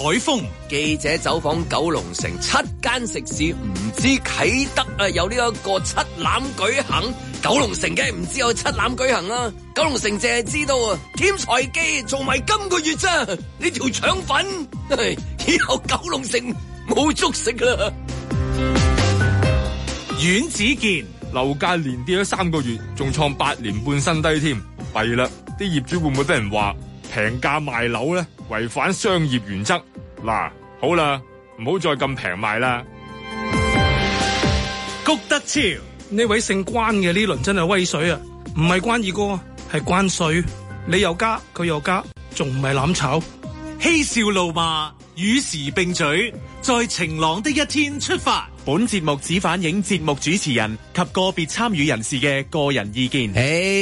海峰， 記者走訪九龍城7間食肆，唔知啟德啊有呢一個七欖舉行，九龍城梗係唔知有七欖舉行啦。九龍城淨係知道啊，添財記做埋今個月咋，呢條腸粉，以後九龍城冇粥食啦。 阮子健， 樓價連跌咗3個月，仲創8年半新低添，弊啦！啲業主會唔會俾人話平價賣樓咧，違反商業原則？嗱，好啦，唔好再咁平賣啦。 谷德超， 呢位姓關嘅呢輪真係威水啊！唔係關二哥，係關稅，你又加佢又加，仲唔係攬炒？ 嬉笑怒罵，與時並舉，在晴朗的一天出發。 本節目只反映節目主持人及個別參與人士嘅個人意見。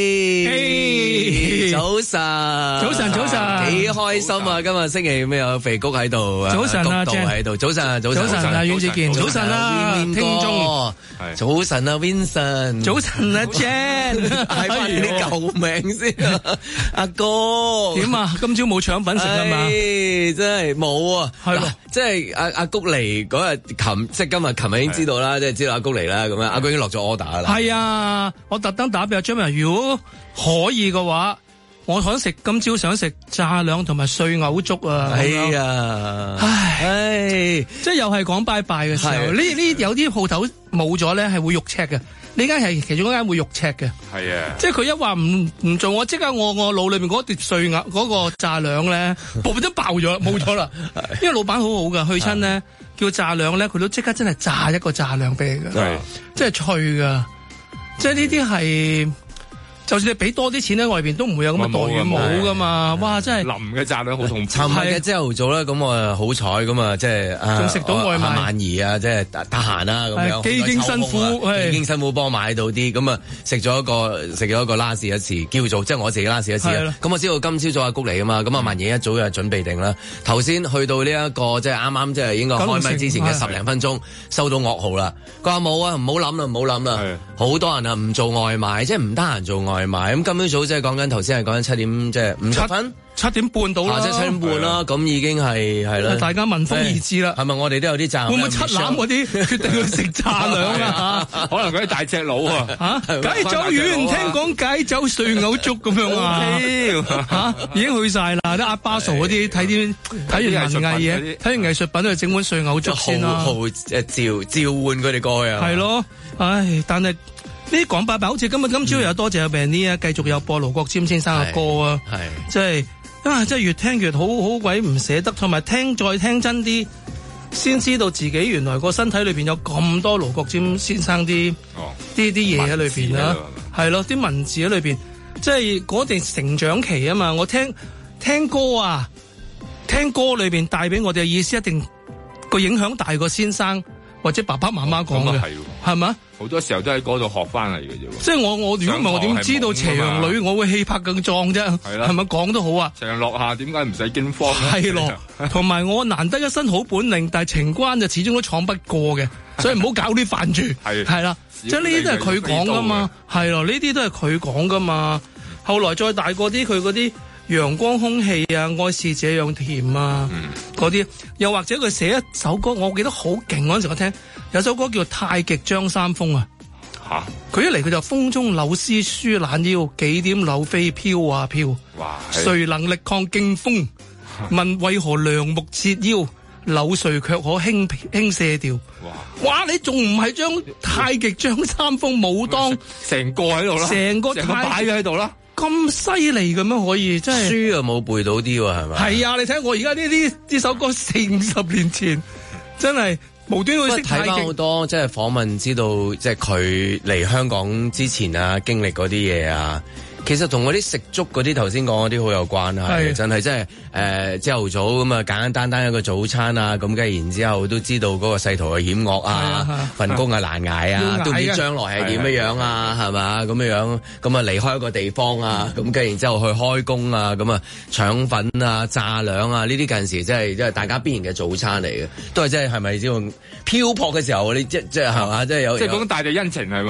早晨， 早晨，早晨， 幾開心啊！今日星期咩有肥谷喺度， 早晨啊， 谷度喺度，早晨啊， 早晨啊，阮子健，早晨啊，聽眾， 早晨啊 ，Vincent， 早晨啊 ，Jan， 嗌翻你啲舊名先啊，阿哥， 點啊？今朝冇腸粉食啊嘛？ 真係冇啊， 係咯， 即係阿谷嚟嗰日，即係琴日已經知道啦，即係知道阿谷嚟啦，咁樣阿谷已經落咗 order 啦。係啊，我特登打俾阿張文，如果可以嘅話，我今朝想食炸兩同埋碎牛粥啊！ 係啊，唉， 即係又係講拜拜嘅時候，呢有啲鋪頭冇咗咧，係會肉赤嘅。呢間係其中一間會肉赤嘅。係啊，即係佢一話唔做，我即刻我腦裏面嗰碟碎牛嗰個炸兩咧，部都爆咗，冇咗啦。因為老闆好好噶，去親咧叫炸兩咧，佢都即刻真係炸一個炸兩俾你噶，即係脆噶，即係呢啲係。就算你俾多啲錢喺外邊，都唔會有咁嘅待遇冇噶嘛！哇，真係淋嘅炸兩好痛苦。 尋日嘅朝頭早咧，咁我好彩咁啊，即係仲食到外賣。 萬兒啊，即係得閒啦咁樣。 幾經辛苦， 幾經辛苦幫我買到啲，咁啊食咗一個拉士一次，叫做即係我自己拉士一次啦。咁我知道今朝早阿谷嚟啊嘛，咁啊萬兒一早就準備定啦。頭先去到呢一個即係啱啱即係應該開麥之前嘅10零分鐘，收到噩耗啦。佢話冇啊，唔好諗啦，唔好諗啦。好多人啊唔做外賣，即係唔得閒做外賣。咁今朝早即係講緊頭先係講緊7點即係50分。7點半到啦，即係7點半啦，咁已經係啦。大家聞風而至啦。係咪我哋都有啲炸？會唔會七欖嗰啲決定去食炸兩啊？ 可能嗰啲大隻佬啊！ 解酒丸，聽講解酒碎牛粥咁樣啊？已經去晒啦！啲阿巴嫂嗰啲睇完文藝嘢，睇完藝術品都係整碗碎牛粥先啦。 召喚佢哋過去啊！ 係咯，唉，但係。呢啲講拜拜，好似今朝又多謝阿 Benny 啊，繼續有播盧國沾先生嘅歌啊，即係真係越聽越好鬼唔捨得，同埋再聽真啲，先知道自己原來個身體裏邊有咁多盧國沾先生啲嘢喺裏邊啦，係咯，啲文字喺裏邊，即係嗰段成長期啊嘛，我聽歌啊，聽歌裏邊帶俾我哋嘅意思，一定個影響大過先生或者爸爸媽媽講嘅，係嘛？ 好多時候都喺嗰度學翻嚟嘅啫。 即係我如果唔係我點知道斜陽女我會氣魄更壯啫？係啦，係咪講都好啊？ 斜陽落下點解唔使驚慌？ 係咯，同埋我難得一身好本領，但係情關就始終都闖不過嘅，所以唔好搞啲飯住。係啦，即係呢啲都係佢講噶嘛。係咯，呢啲都係佢講噶嘛。後來再大個啲，佢嗰啲陽光空氣啊，愛是這樣甜啊，嗰啲又或者佢寫一首歌，我記得好勁嗰陣時，我聽有首歌叫《太極張三豐》啊。吓，佢一嚟佢就風中柳絲舒懶腰，幾點柳飛飄啊飄。哇！誰能力抗勁風？問為何梁木折腰？柳絮卻可輕射掉。哇！你仲唔係將太極張三豐武當成個喺度啦，成個擺咗喺度啦。 咁犀利咁樣可以，真係書又冇背到啲喎，係咪？ 係啊，你睇我而家呢首歌40-50年前，真係無端會識太極。 睇翻好多即係訪問，知道即係佢嚟香港之前啊，經歷嗰啲嘢啊。其實同嗰啲食粥嗰啲頭先講嗰啲好有關係，真係即係朝頭早咁啊，簡簡單一個早餐啊，咁跟然之後都知道嗰個世途係險惡啊，份工係難捱啊，都唔知將來係點樣啊，係嘛咁樣咁啊離開一個地方啊，咁跟然之後去開工啊，咁啊腸粉啊、炸兩啊，呢啲近時即係大家必然嘅早餐嚟嘅，都係即係咪知道漂泊嘅時候你即係係嘛，即係有即係講大地恩情係嘛？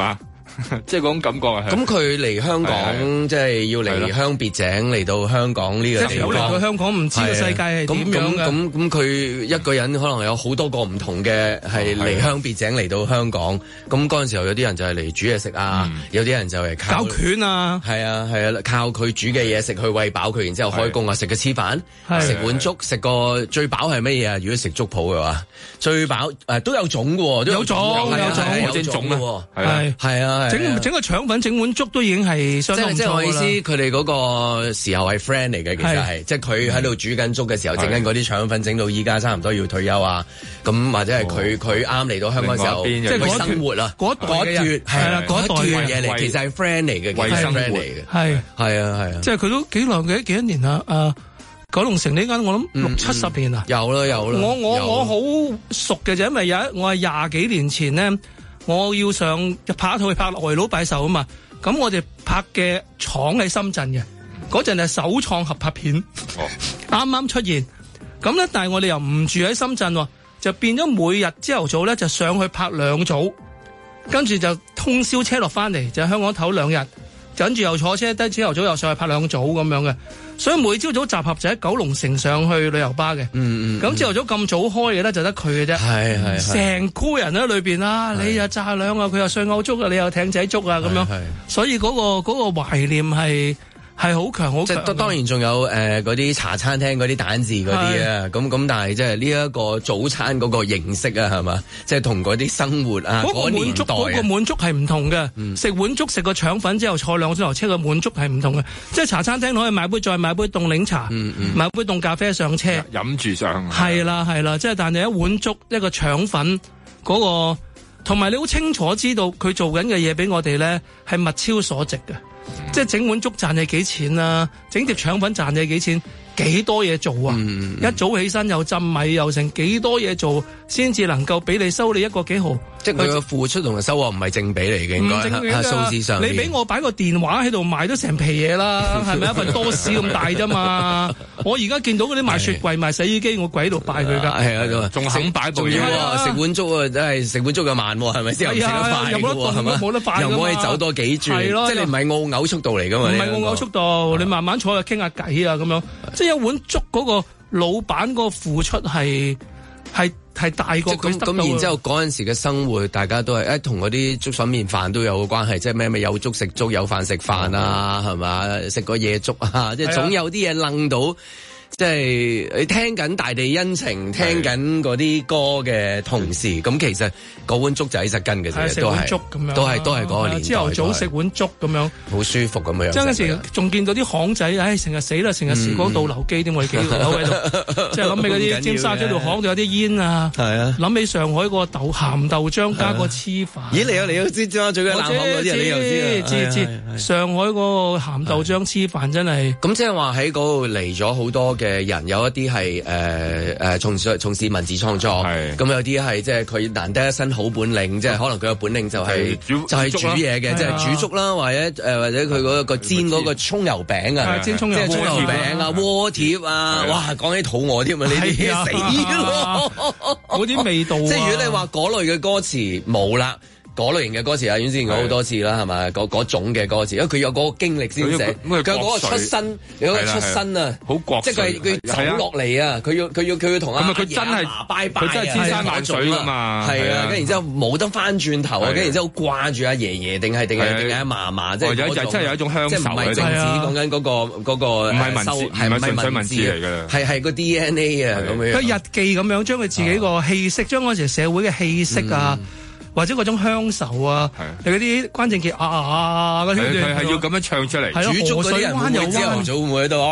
即係嗰種感覺啊。 咁佢嚟香港即係要離鄉別井嚟到香港呢個地方， 嚟到香港唔知個世界係點樣嘅。 咁佢一個人可能有好多個唔同嘅係離鄉別井嚟到香港。咁嗰陣時候有啲人就係嚟煮嘢食啊，有啲人就係靠搞拳啊， 係啊，靠佢煮嘅嘢食去餵飽佢，然之後開工啊，食個黐飯，食碗粥，食個最飽係乜嘢啊？如果食粥鋪嘅話，最飽都有種嘅喎，有種嘅喎，係啊， 整個腸粉整碗粥都已經係相當唔錯啦。即係我意思，佢哋嗰個時候係 friend 嚟嘅，其實係即係佢喺度煮緊粥嘅時候，整緊嗰啲腸粉，整到依家差唔多要退休啊，咁或者係佢啱嚟到香港嘅時候，即係佢生活啊，嗰一段係啦，嗰一段嘢嚟，其實係 friend 嚟嘅， 衛生 friend 嚟嘅，係啊， 即係佢都幾耐嘅，幾多年啊？九龍城呢間我諗60-70年啦， 有啦。 我好熟嘅就因為我係20幾年前咧，我要拍一套拍外佬拜壽啊嘛，咁我哋拍嘅廠喺深圳嘅，嗰陣係首創合拍片，啱啱出現，咁咧但係我哋又唔住喺深圳喎，就變咗每日朝頭早咧就上去拍2組，跟住就通宵車落翻嚟，就喺香港唞2日，跟住又坐車低朝頭早又上去拍2組咁樣嘅。所以每朝早集合就喺九龍城上去旅遊巴嘅，咁朝頭早咁早開嘅咧就得佢嘅啫，係成箍人喺裏邊啦，你又炸兩啊，佢又上澳粥啊，你又艇仔粥啊咁樣，所以嗰個懷念係好強好強。 當然仲有嗰啲茶餐廳嗰啲蛋治嗰啲啊，咁但係即係呢一個早餐嗰個形式啊，係嘛？即係同嗰啲生活啊，嗰個年代嗰個滿足係唔同嘅。食碗粥食個腸粉之後坐2個鐘頭車嘅滿足係唔同嘅。即係茶餐廳可以買杯凍檸茶，買杯凍咖啡上車飲住上。係啦，即係但係一碗粥一個腸粉嗰個，同埋你好清楚知道佢做緊嘅嘢俾我哋咧係物超所值嘅。即係整碗粥賺你幾錢啊？整碟腸粉賺你幾錢？幾多嘢做啊？一早起身又浸米又成幾多嘢做，先至能夠俾你收你一個幾毫。 即係佢嘅付出同嘅收穫唔係正比嚟嘅，應該數字上。 你俾我擺個電話喺度賣都成皮嘢啦，係咪一份多士咁大啫嘛？我而家見到嗰啲賣雪櫃賣洗衣機，我鬼喺度拜佢㗎。 係啊，仲肯擺部嘢喎，食碗粥啊，真係食碗粥又慢喎，係咪先？又唔食得快嘅喎，係嘛？ 冇得快， 又唔可以走多幾轉，即係你唔係澳牛速度嚟㗎嘛？ 唔係澳牛速度，你慢慢坐去傾下偈啊咁樣。即係一碗粥嗰個老闆嗰個付出係大過佢得到。 咁然之後嗰陣時嘅生活，大家都係同嗰啲粥粉麵飯都有個關係，即係咩有粥食粥，有飯食飯啊，係嘛？食個夜粥啊，即係總有啲嘢楞到。即係你聽緊大地恩情，聽緊嗰啲歌嘅同時，咁其實嗰碗粥就喺實根嘅啫，都係粥咁樣，都係嗰個年代。 朝頭早食碗粥咁樣， 好舒服咁樣。 即係嗰時仲見到啲巷仔，成日死啦，成日時光倒流機點我哋幾條友喺度，即係諗起嗰啲尖沙咀條巷度有啲煙啊，諗起上海個鹹豆漿加個黐飯。咦，你都知尖沙咀嘅冷巷嗰啲，你又知？上海嗰個鹹豆漿黐飯真係。 咁即係話喺嗰度嚟咗好多嘅人，有一啲係從事文字創作，咁有啲係即係佢難得一身好本領，即係可能佢嘅本領就係煮嘢嘅，即係煮粥啦，或者佢嗰個煎嗰個葱油餅啊， 煎葱油餅啊，鍋貼啊，哇！講起肚餓添啊，呢啲死咯， 嗰啲味道。 即係如果你話嗰類嘅歌詞冇啦。嗰類型嘅歌詞啊，阮之前講好多次啦，係咪？嗰種嘅歌詞，因為佢有嗰個經歷先寫，佢有嗰個出身，有個出身啊， 好國， 即係佢走落嚟啊，佢要同阿佢真係拜拜，佢真係千山萬水㗎嘛， 係啊，跟然之後冇得翻轉頭啊，跟然之後掛住阿爺爺定係阿嫲嫲，即係有真係有一種鄉愁， 即係唔係政治講緊嗰個唔係文字，係唔係文字嚟㗎？ 係個 DNA 啊咁樣， 佢日記咁樣將佢自己個氣息，將嗰時社會嘅氣息啊。或者嗰種鄉愁啊，你嗰啲關正傑嗰啲， 佢係要咁樣唱出嚟。 煮粥嗰啲人會唔會朝頭早會唔會喺度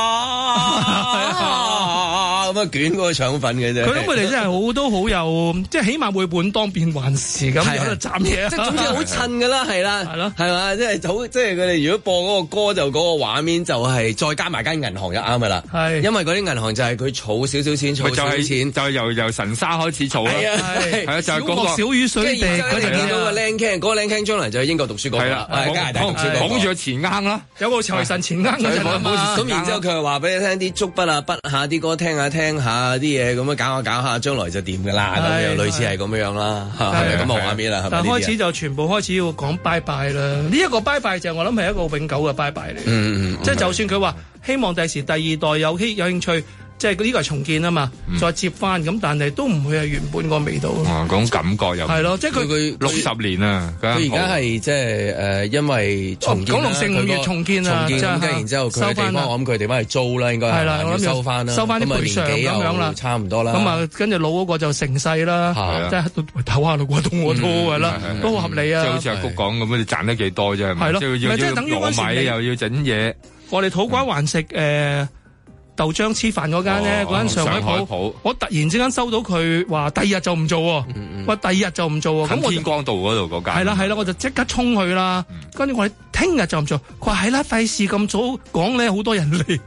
咁樣捲嗰個腸粉嘅啫？ 佢諗佢哋真係都好有，即係起碼會本當變幻時咁喺度斬嘢。 即係總之好襯㗎啦，係啦，係咯，係嘛？即係好，即係佢哋如果播嗰個歌就嗰個畫面就係再加埋間銀行就啱㗎啦。係，因為嗰啲銀行就係佢儲少少錢，儲少少錢， 就係由神沙開始儲啦。係啊，就係嗰個小雨水。 然之後就見到個靚 Ken，嗰個靚 Ken 將來就去英國讀書嗰啦，加拿大讀書綁住個錢罌啦， 有個財神錢罌咁。 咁然之後佢又話俾你聽啲竹筆啊，筆下啲歌聽下聽下啲嘢，咁樣搞下，將來就掂噶啦，咁樣類似係咁樣啦，係咪咁嘅畫面啦？ 但係開始就全部開始要講拜拜啦。呢一個拜拜就我諗係一個永久嘅拜拜嚟。即係就算佢話希望第時第二代有興趣。即係呢個係重建啊嘛，再接翻咁，但係都唔會係原本個味道。 嗰種感覺又係咯，即係佢 60年啊， 佢而家係即係因為重建九龍城5月重建啊， 跟然之後佢地方，我諗佢地方係租啦，應該係啦，要收翻啦， 收翻啲賠償咁樣啦， 差唔多啦。 咁啊，跟住老嗰個就成世啦，即係唞下咯，到我拖㗎啦，都好合理啊。 即係好似阿福講咁，你賺得幾多啫？係咯，即係等於糯米又要整嘢。我哋土瓜灣食豆漿黐飯嗰間咧，嗰間上海鋪，我突然之間收到佢話第二日就唔做喎，話第二日就唔做喎，咁我天光道嗰度嗰間係啦，我就即刻衝去啦，跟住我哋聽日就唔做，佢話係啦，費事咁早講咧，好多人嚟，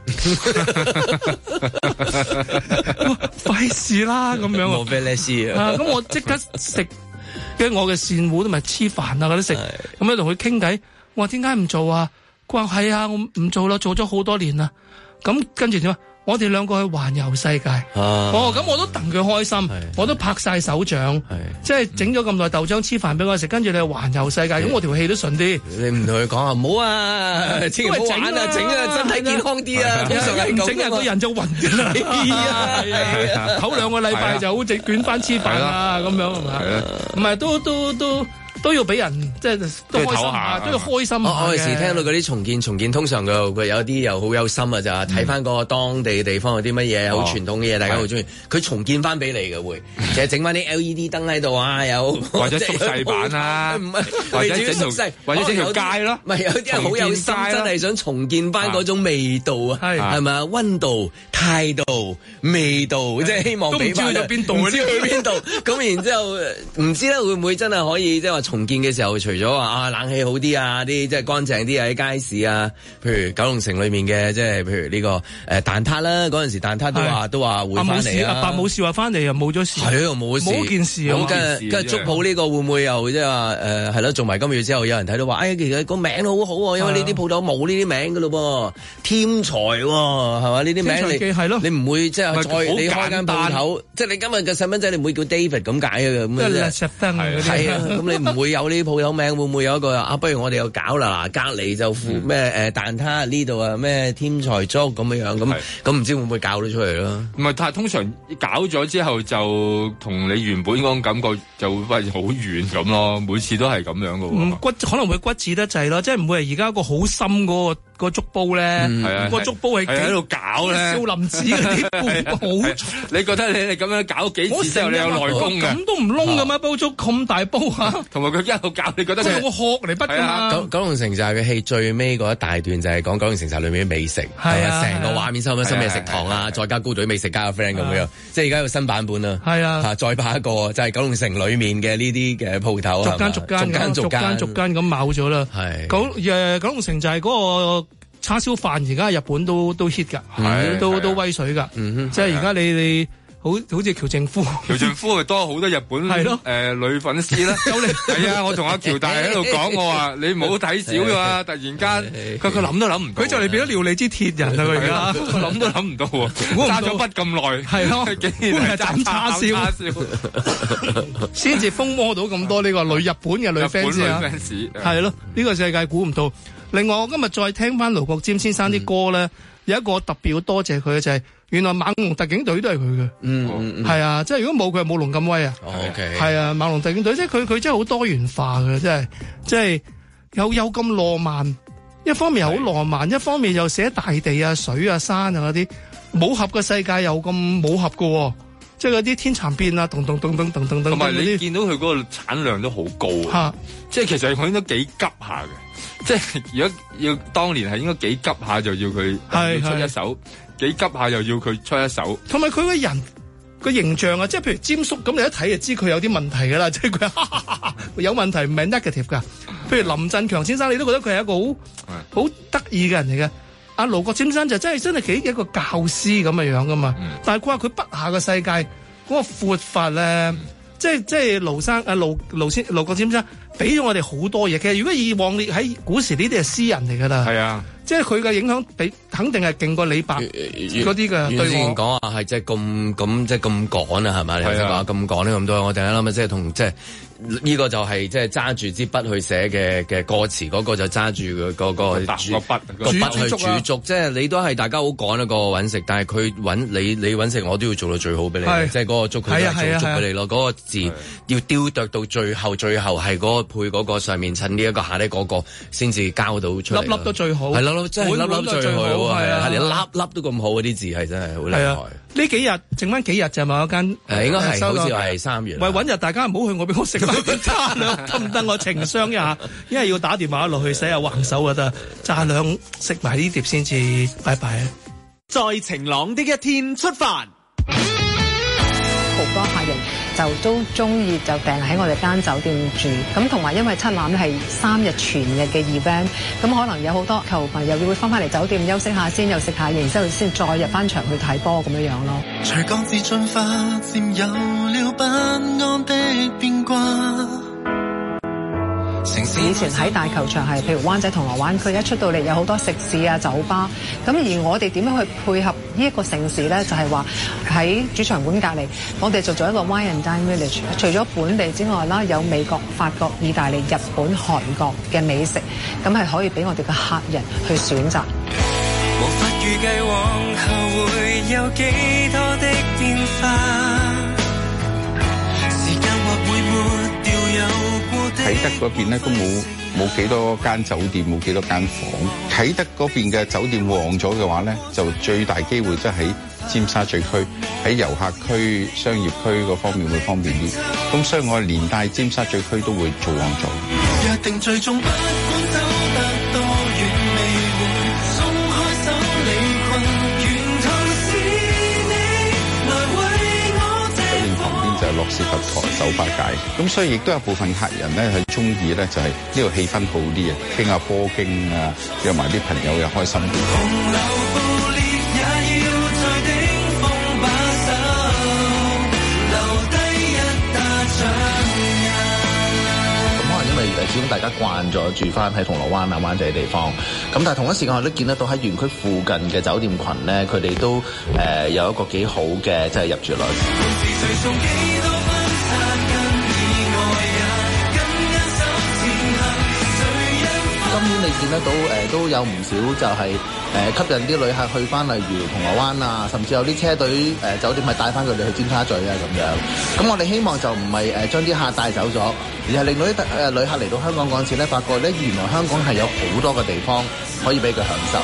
費事啦咁樣冇俾你試啊， 咁我即刻食，跟住我嘅扇糊同埋黐飯啊嗰啲食，咁樣同佢傾偈，我話點解唔做啊？佢話係啊，我唔做啦，做咗好多年啦。咁跟住點啊？我哋兩個去環遊世界。咁我都戥佢開心，我都拍晒手掌，即係整咗咁耐豆漿黐飯俾我食，跟住你去環遊世界，咁我條氣都順啲。 你唔同佢講啊，唔好啊，千祈唔好玩啊，整啊，身體健康啲啊。通常係咁， 整啊個人就暈㗎啦。係啊，唞2個禮拜就好整捲翻黐飯啊，咁樣係咪？唔係都要俾人即係都開心下，都要開心下。 我有時聽到嗰啲重建通常佢有啲又好有心啊，就係睇翻個當地地方有啲乜嘢好傳統嘅嘢，大家好中意。佢重建翻俾你嘅會，其實整翻啲 LED 燈喺度啊，有或者縮細版啊， 唔係或者整條或者整條街咯。 唔係有啲人好有心，真係想重建翻嗰種味道啊，係咪啊？溫度、態度、味道，即係希望俾翻。 都唔知去邊度， 唔知去邊度。咁然之後唔知咧會唔會真係可以即係話重建嘅時候，除咗話冷氣好啲啊，啲即係乾淨啲啊，喺街市啊，譬如九龍城裏面嘅即係譬如呢個蛋撻啦，嗰陣時蛋撻都話會翻嚟啊。 白武士話翻嚟又冇咗事， 係啊冇事， 冇件事啊。 跟住粥鋪呢個會唔會又即係話係咯？做埋今個月之後，有人睇到話，其實個名好好喎，因為呢啲鋪頭冇呢啲名噶咯噃，添才喎係嘛？呢啲名你唔會即係再你開間鋪頭，即係你今日嘅細蚊仔，你唔會叫 David 咁解嘅咁樣。係啊，咁你唔會有呢啲鋪頭名，會唔會有一個不如我哋又搞啦，隔離就咩蛋撻呢度啊咩添財粥咁樣咁唔知會唔會搞到出嚟咯？ 唔係，但係通常搞咗之後就同你原本嗰種感覺就會好遠咁咯，每次都係咁樣嘅喎。 可能會骨子得滯咯，即係唔會係而家個好深嗰個粥煲咧，個粥煲係喺度搞咧， 少林寺嗰啲煲好重。 你覺得你咁樣搞幾次之後，你有內功嘅？ 咁都唔燶㗎嘛？煲粥咁大煲嚇， 同埋佢一路搞，你覺得佢用個殼嚟滗㗎嘛？ 九龍城寨嘅戲最尾嗰一大段就係講九龍城寨裏面嘅美食，係啊，成個畫面收深夜食堂啊，再加高隊美食加個 friend 咁樣，即係而家有新版本啦。 係啊， 再拍一個就係九龍城裏面嘅呢啲嘅鋪頭， 逐間咁卯咗啦。係九龍城寨嗰個叉燒飯而家日本都 hit 㗎，都威水㗎。即係而家你好似喬靖夫咪多好多日本女粉絲啦。係啊，我同阿喬大喺度講，我話你唔好睇少㗎嘛。突然間佢諗都諗唔到， 佢就嚟變咗料理之鐵人啦。佢而家諗都諗唔到喎，揸咗筆咁耐， 係咯，竟然係斬叉燒，先至風魔到咁多呢個日本嘅女 fans 啊。係咯，呢個世界估唔到。另外，我今日再聽翻盧國沾先生啲歌咧，有一個特別要多謝佢嘅就係，原來猛龍特警隊都係佢嘅。係啊，即係如果冇佢，冇龍咁威啊。 OK， 係啊，猛龍特警隊即係佢真係好多元化嘅，即係有咁浪漫，一方面好浪漫，一方面又寫大地啊、水啊、山啊嗰啲武俠嘅世界又咁武俠嘅，即係嗰啲天蠶變啊，噔。同埋你見到佢嗰個產量都好高啊，即係其實佢應該幾急下嘅。即係如果要當年係應該幾急下就要佢出一首，幾急下又要佢出一首。同埋佢個人個形象啊，即係譬如詹叔咁，你一睇就知佢有啲問題㗎啦，即係佢有問題唔係 negative 㗎。譬如林振強先生，你都覺得佢係一個好得意嘅人嚟嘅。阿盧國沾先生就真係幾一個教師咁嘅樣㗎嘛。但係佢話佢筆下嘅世界嗰個闊法咧。即係盧國沾先生俾咗我哋好多嘢。其實如果以往你喺古時呢啲係詩人嚟㗎啦，係啊， 即係佢嘅影響比肯定係勁過李白嗰啲嘅。 之前講話係即係咁即係咁趕啊，係咪？你頭先講咁趕呢咁多，我突然間諗即係同即係。呢個就係即係揸住支筆去寫嘅歌詞，嗰個就揸住嗰個筆去煮粥，即係你都係大家好趕一個揾食，但係佢揾你揾食，我都要做到最好俾你，即係嗰個粥佢都係做粥俾你咯。嗰個字要雕琢到最後係嗰個配嗰個上面襯呢一個下呢嗰個先至交到出嚟，粒粒都最好，係粒真係粒粒最好，係啊，連粒粒都咁好嗰啲字係真係好厲害。 呢幾日剩翻幾日就某一間應該係好似係3月。 喂，揾日大家唔好去我俾我食翻揸兩得唔得？我情商一下，因為要打電話落去寫下橫手就得，揸兩食埋呢碟先至拜拜。 在晴朗的一天出發， 好多客人就都中意就訂喺我哋間酒店住，咁同埋因為七欖咧係3日全日嘅 event， 咁可能有好多球迷又會翻返嚟酒店休息下先，又食下嘢，然之後先再入翻場去睇波咁樣樣咯。隨降至進化，佔有了不安的變卦。以前喺大球場係，譬如灣仔銅鑼灣區，一出到嚟有好多食肆啊、酒吧，咁而我哋點樣去配合呢一個城市咧？就係話喺主場館隔離，我哋就做一個 Wine and Dine Village， 除咗本地之外啦，有美國、法國、意大利、日本、韓國嘅美食，咁係可以俾我哋嘅客人去選擇。無法預計往後會有幾多的變化，時間或會抹掉有啟德嗰邊咧都冇幾多間酒店，冇幾多間房。啟德嗰邊嘅酒店旺咗嘅話咧，就最大機會即係喺尖沙咀區，喺遊客區、商業區嗰方面會方便啲。咁所以我連帶尖沙咀區都會做旺咗。約定最終不管走得多遠，未會鬆開手離困，沿途是你來為我借。酒店旁邊就係諾士佛台酒吧街，咁所以亦都有部分客人咧係中意咧，就係呢度氣氛好啲啊，傾下波經啊，約埋啲朋友又開心啲。 始終大家慣咗住翻喺銅鑼灣啊、灣仔嘅地方，咁但係同一時間我都見得到喺園區附近嘅酒店群咧，佢哋都有一個幾好嘅即係入住率。今年你見得到都有唔少就係吸引啲旅客去翻，例如銅鑼灣啊，甚至有啲車隊酒店係帶翻佢哋去尖沙咀啊咁樣。咁我哋希望就唔係將啲客帶走咗，而係令到啲旅客嚟到香港嗰陣時咧，發覺咧原來香港係有好多嘅地方可以俾佢享受。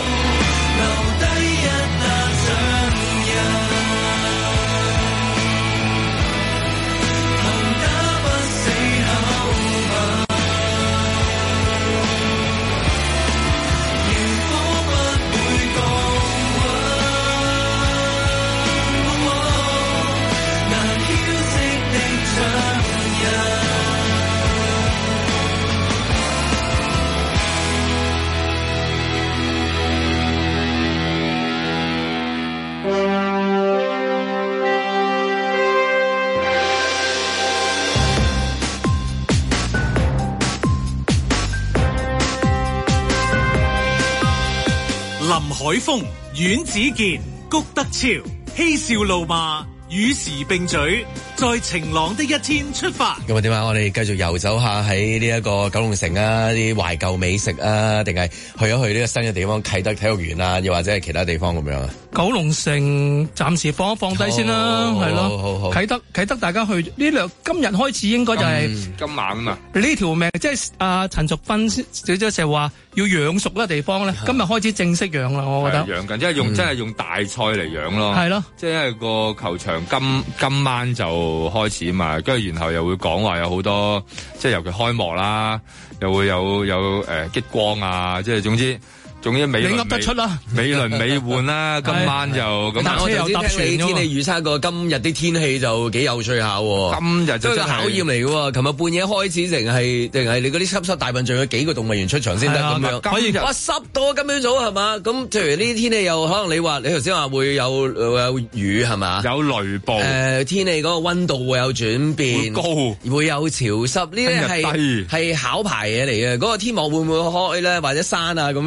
海峰、阮子健、谷德超，嬉笑怒罵，與時並舉，在晴朗的一天出發。 咁啊點啊？我哋繼續遊走下喺呢一個九龍城啊，啲懷舊美食啊，定係去咗去呢個新嘅地方啟德體育園啊，又或者係其他地方咁樣啊？ 九龍城暫時放低先啦，係咯。 好。 啟德大家去呢兩今日開始應該就係今晚啊嘛。 呢條命即係陳淑芬小姐成日話要養熟嗰個地方咧，今日開始正式養啦，我覺得。 養緊，即係真係用大菜嚟養咯。係咯，即係因為個球場今晚就開始嘛，跟住然後又會講話有好多，即係尤其開幕啦，又會有激光啊，即係總之美你噏得出啦， 美輪美奐啦，今晚就咁。 但我頭先聽你天氣預測過，今日啲天氣就幾有趣下。 今日就真係考驗嚟嘅。琴日半夜開始定係你嗰啲濕大笨象有幾個動物園出場先得咁樣。 可以哇濕到今朝早係嘛？咁譬如呢啲天氣又可能你頭先話會有雨係嘛？ 有雷暴。 天氣嗰個溫度會有轉變，會高，會有潮濕。呢啲係考牌嘢嚟嘅。嗰個天幕會唔會開咧？或者山啊咁樣啦？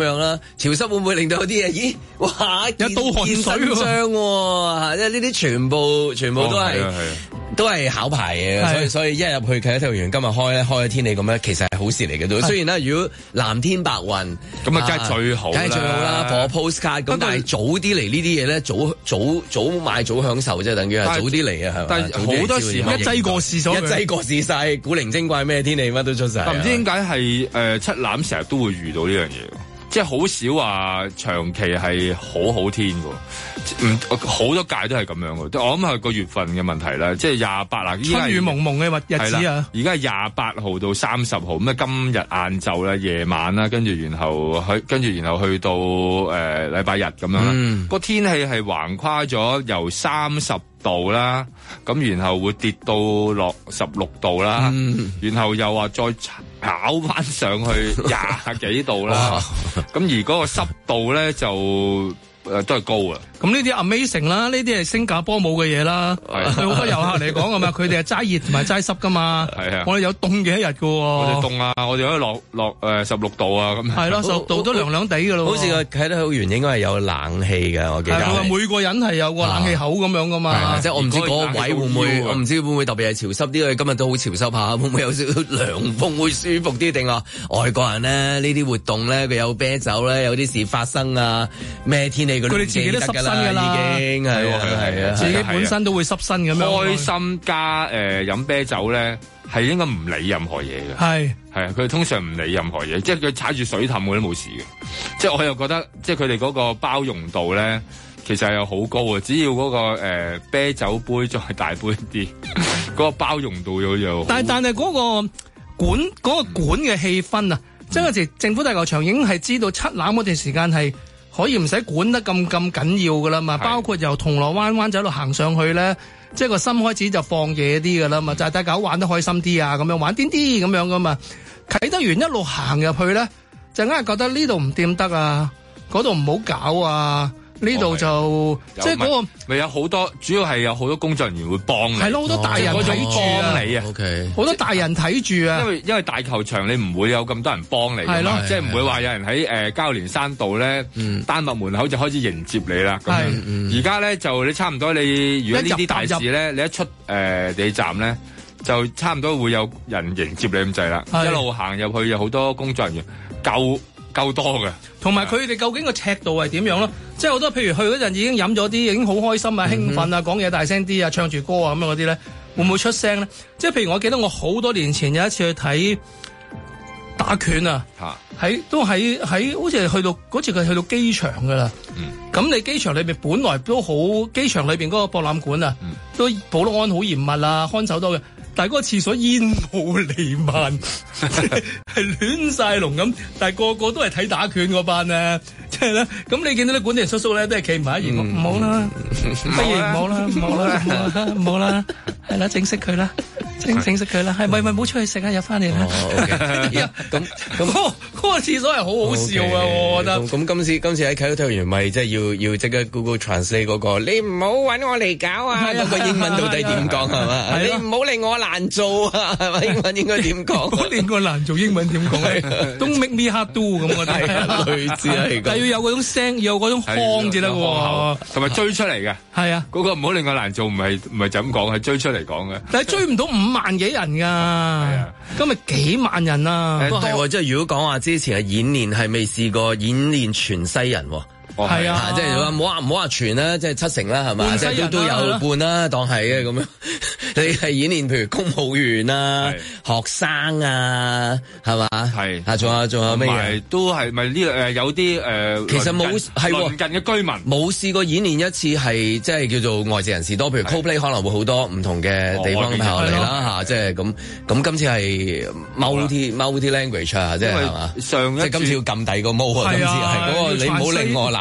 潮濕會唔會令到有啲嘢？咦，哇， 有倒汗水喎！即係呢啲全部都係考牌嘅，所以一入去啟德體育園今日開天氣咁咧，其實係好事嚟嘅都。雖然咧，如果藍天白雲咁啊，梗係最好啦 ，for postcard 咁，但係早啲嚟呢啲嘢咧，早買早享受啫，等於係早啲嚟啊，係嘛？ 但係好多時候一劑過試咗， 一劑過試晒，古靈精怪咩天氣乜都出晒。 唔知點解係七欖成日都會遇到呢樣嘢。即係好少話長期係好天㗎，好多屆都係咁樣嘅。我諗係個月份嘅問題啦，即係28啦， 春雨蒙蒙嘅日子啊！ 而家係28號到30號，咁啊今日晏晝啦、夜晚啦，跟住然後去到禮拜日咁樣啦。個天氣係橫跨咗由30度啦，咁然後會跌到落16度啦，然後又話再炒翻上去20幾度啦，咁而嗰個濕度咧就都係高啊。 咁呢啲 amazing 啦，呢啲係新加坡冇嘅嘢啦。對好多遊客嚟講係嘛，佢哋係齋熱同埋齋濕噶嘛。係啊，我哋有凍嘅一日噶。 我哋凍啊，我哋可以落16度啊咁。係咯，16度都涼涼地噶咯。 好似個啟德體育園應該係有冷氣嘅，我記得。 每個人係有個冷氣口咁樣噶嘛。 即係我唔知嗰個位會唔會，我唔知會唔會特別係潮濕啲，因為今日都好潮濕下，會唔會有少少涼風會舒服啲？定話外國人咧呢啲活動咧，佢有啤酒咧，有啲事發生啊，咩天氣佢哋自己都濕身㗎啦， 已經係啊， 自己本身都會濕身咁樣。 開心加飲啤酒咧，係應該唔理任何嘢嘅。係啊，佢通常唔理任何嘢，即係佢踩住水氹我都冇事嘅。即係我又覺得，即係佢哋嗰個包容度咧，其實係有好高啊！只要嗰個啤酒杯再大杯啲，嗰個包容度又但係嗰個館嘅氣氛啊，即係嗰時政府大球場已經係知道七欖嗰段時間係可以唔使管得咁緊要噶啦嘛，包括由銅鑼灣仔度行上去咧，即係個心開始就放野啲噶啦嘛，就係大家玩得開心啲啊，咁樣玩啲咁樣噶嘛。啟德園一路行入去咧，就硬係覺得呢度唔掂得啊，嗰度唔好搞啊。呢度就即係嗰個咪有好多，主要係有好多工作人員會幫你， 係咯，好多大人睇住幫你啊， 好多大人睇住啊。 因為大球場你唔會有咁多人幫你，係咯，即係唔會話有人喺交連山道咧，丹麥門口就開始迎接你啦。咁而家咧就你差唔多，你如果呢啲大事咧，你一出地鐵站咧，就差唔多會有人迎接你咁滯啦。一路行入去有好多工作人員夠多嘅， 同埋佢哋究竟個尺度係點樣咯？即係好多，譬如去嗰陣已經飲咗啲，已經好開心啊、興奮啊、講嘢大聲啲啊、唱住歌啊咁樣嗰啲咧，會唔會出聲咧？即係譬如我記得我好多年前有一次去睇打拳啊，喺好似係去到嗰次佢去到機場噶啦。咁你機場裏邊本來都好，機場裏邊嗰個博覽館啊，都保安好嚴密啊，看守到嘅。但係嗰個廁所煙霧瀰漫，係亂晒龍咁。但係個個都係睇打拳嗰班咧，即係咧。咁你見到啲管理人叔叔咧，都係企埋一邊，唔好啦，不如唔好啦，唔好啦，唔好啦，係啦，整熄佢啦，整熄佢啦，係咪唔好出去食啊？入翻嚟啦。咁嗰個廁所係好好笑啊！我覺得。 咁今次喺啟德體育園咪即係要即刻 Google Translate 嗰個，你唔好揾我嚟搞啊！嗰個英文到底點講係嘛？你唔好令我難做啊，係咪？英文應該點講？ 我令我難做英文點講咧？Don't make me hard do 咁嗰啲， 類似係。 但係要有嗰種聲，要有嗰種腔至得喎， 同埋追出嚟嘅。係啊，嗰個唔好令我難做，唔係就咁講，係追出嚟講嘅。 但係追唔到5萬幾人㗎，今日幾萬人啊！ 都係，即係如果講話之前嘅演練係未試過演練全西人喎。 係啊， 即係唔好話全啦，即係70%啦，係嘛？即係都有半啦，當係嘅咁樣。你係演練，譬如公務員啊、學生啊，係嘛？係啊，仲有咩嘢？ 都係咪呢？有啲其實冇係鄰近嘅居民冇試過演練一次係即係叫做外籍人士多，譬如 Coldplay 可能會好多唔同嘅地方嘅朋友嚟啦嚇，即係咁。咁今次係 multi language 啊，即係係嘛？即係今次要撳第二個毛啊！今次係嗰個你唔好令我難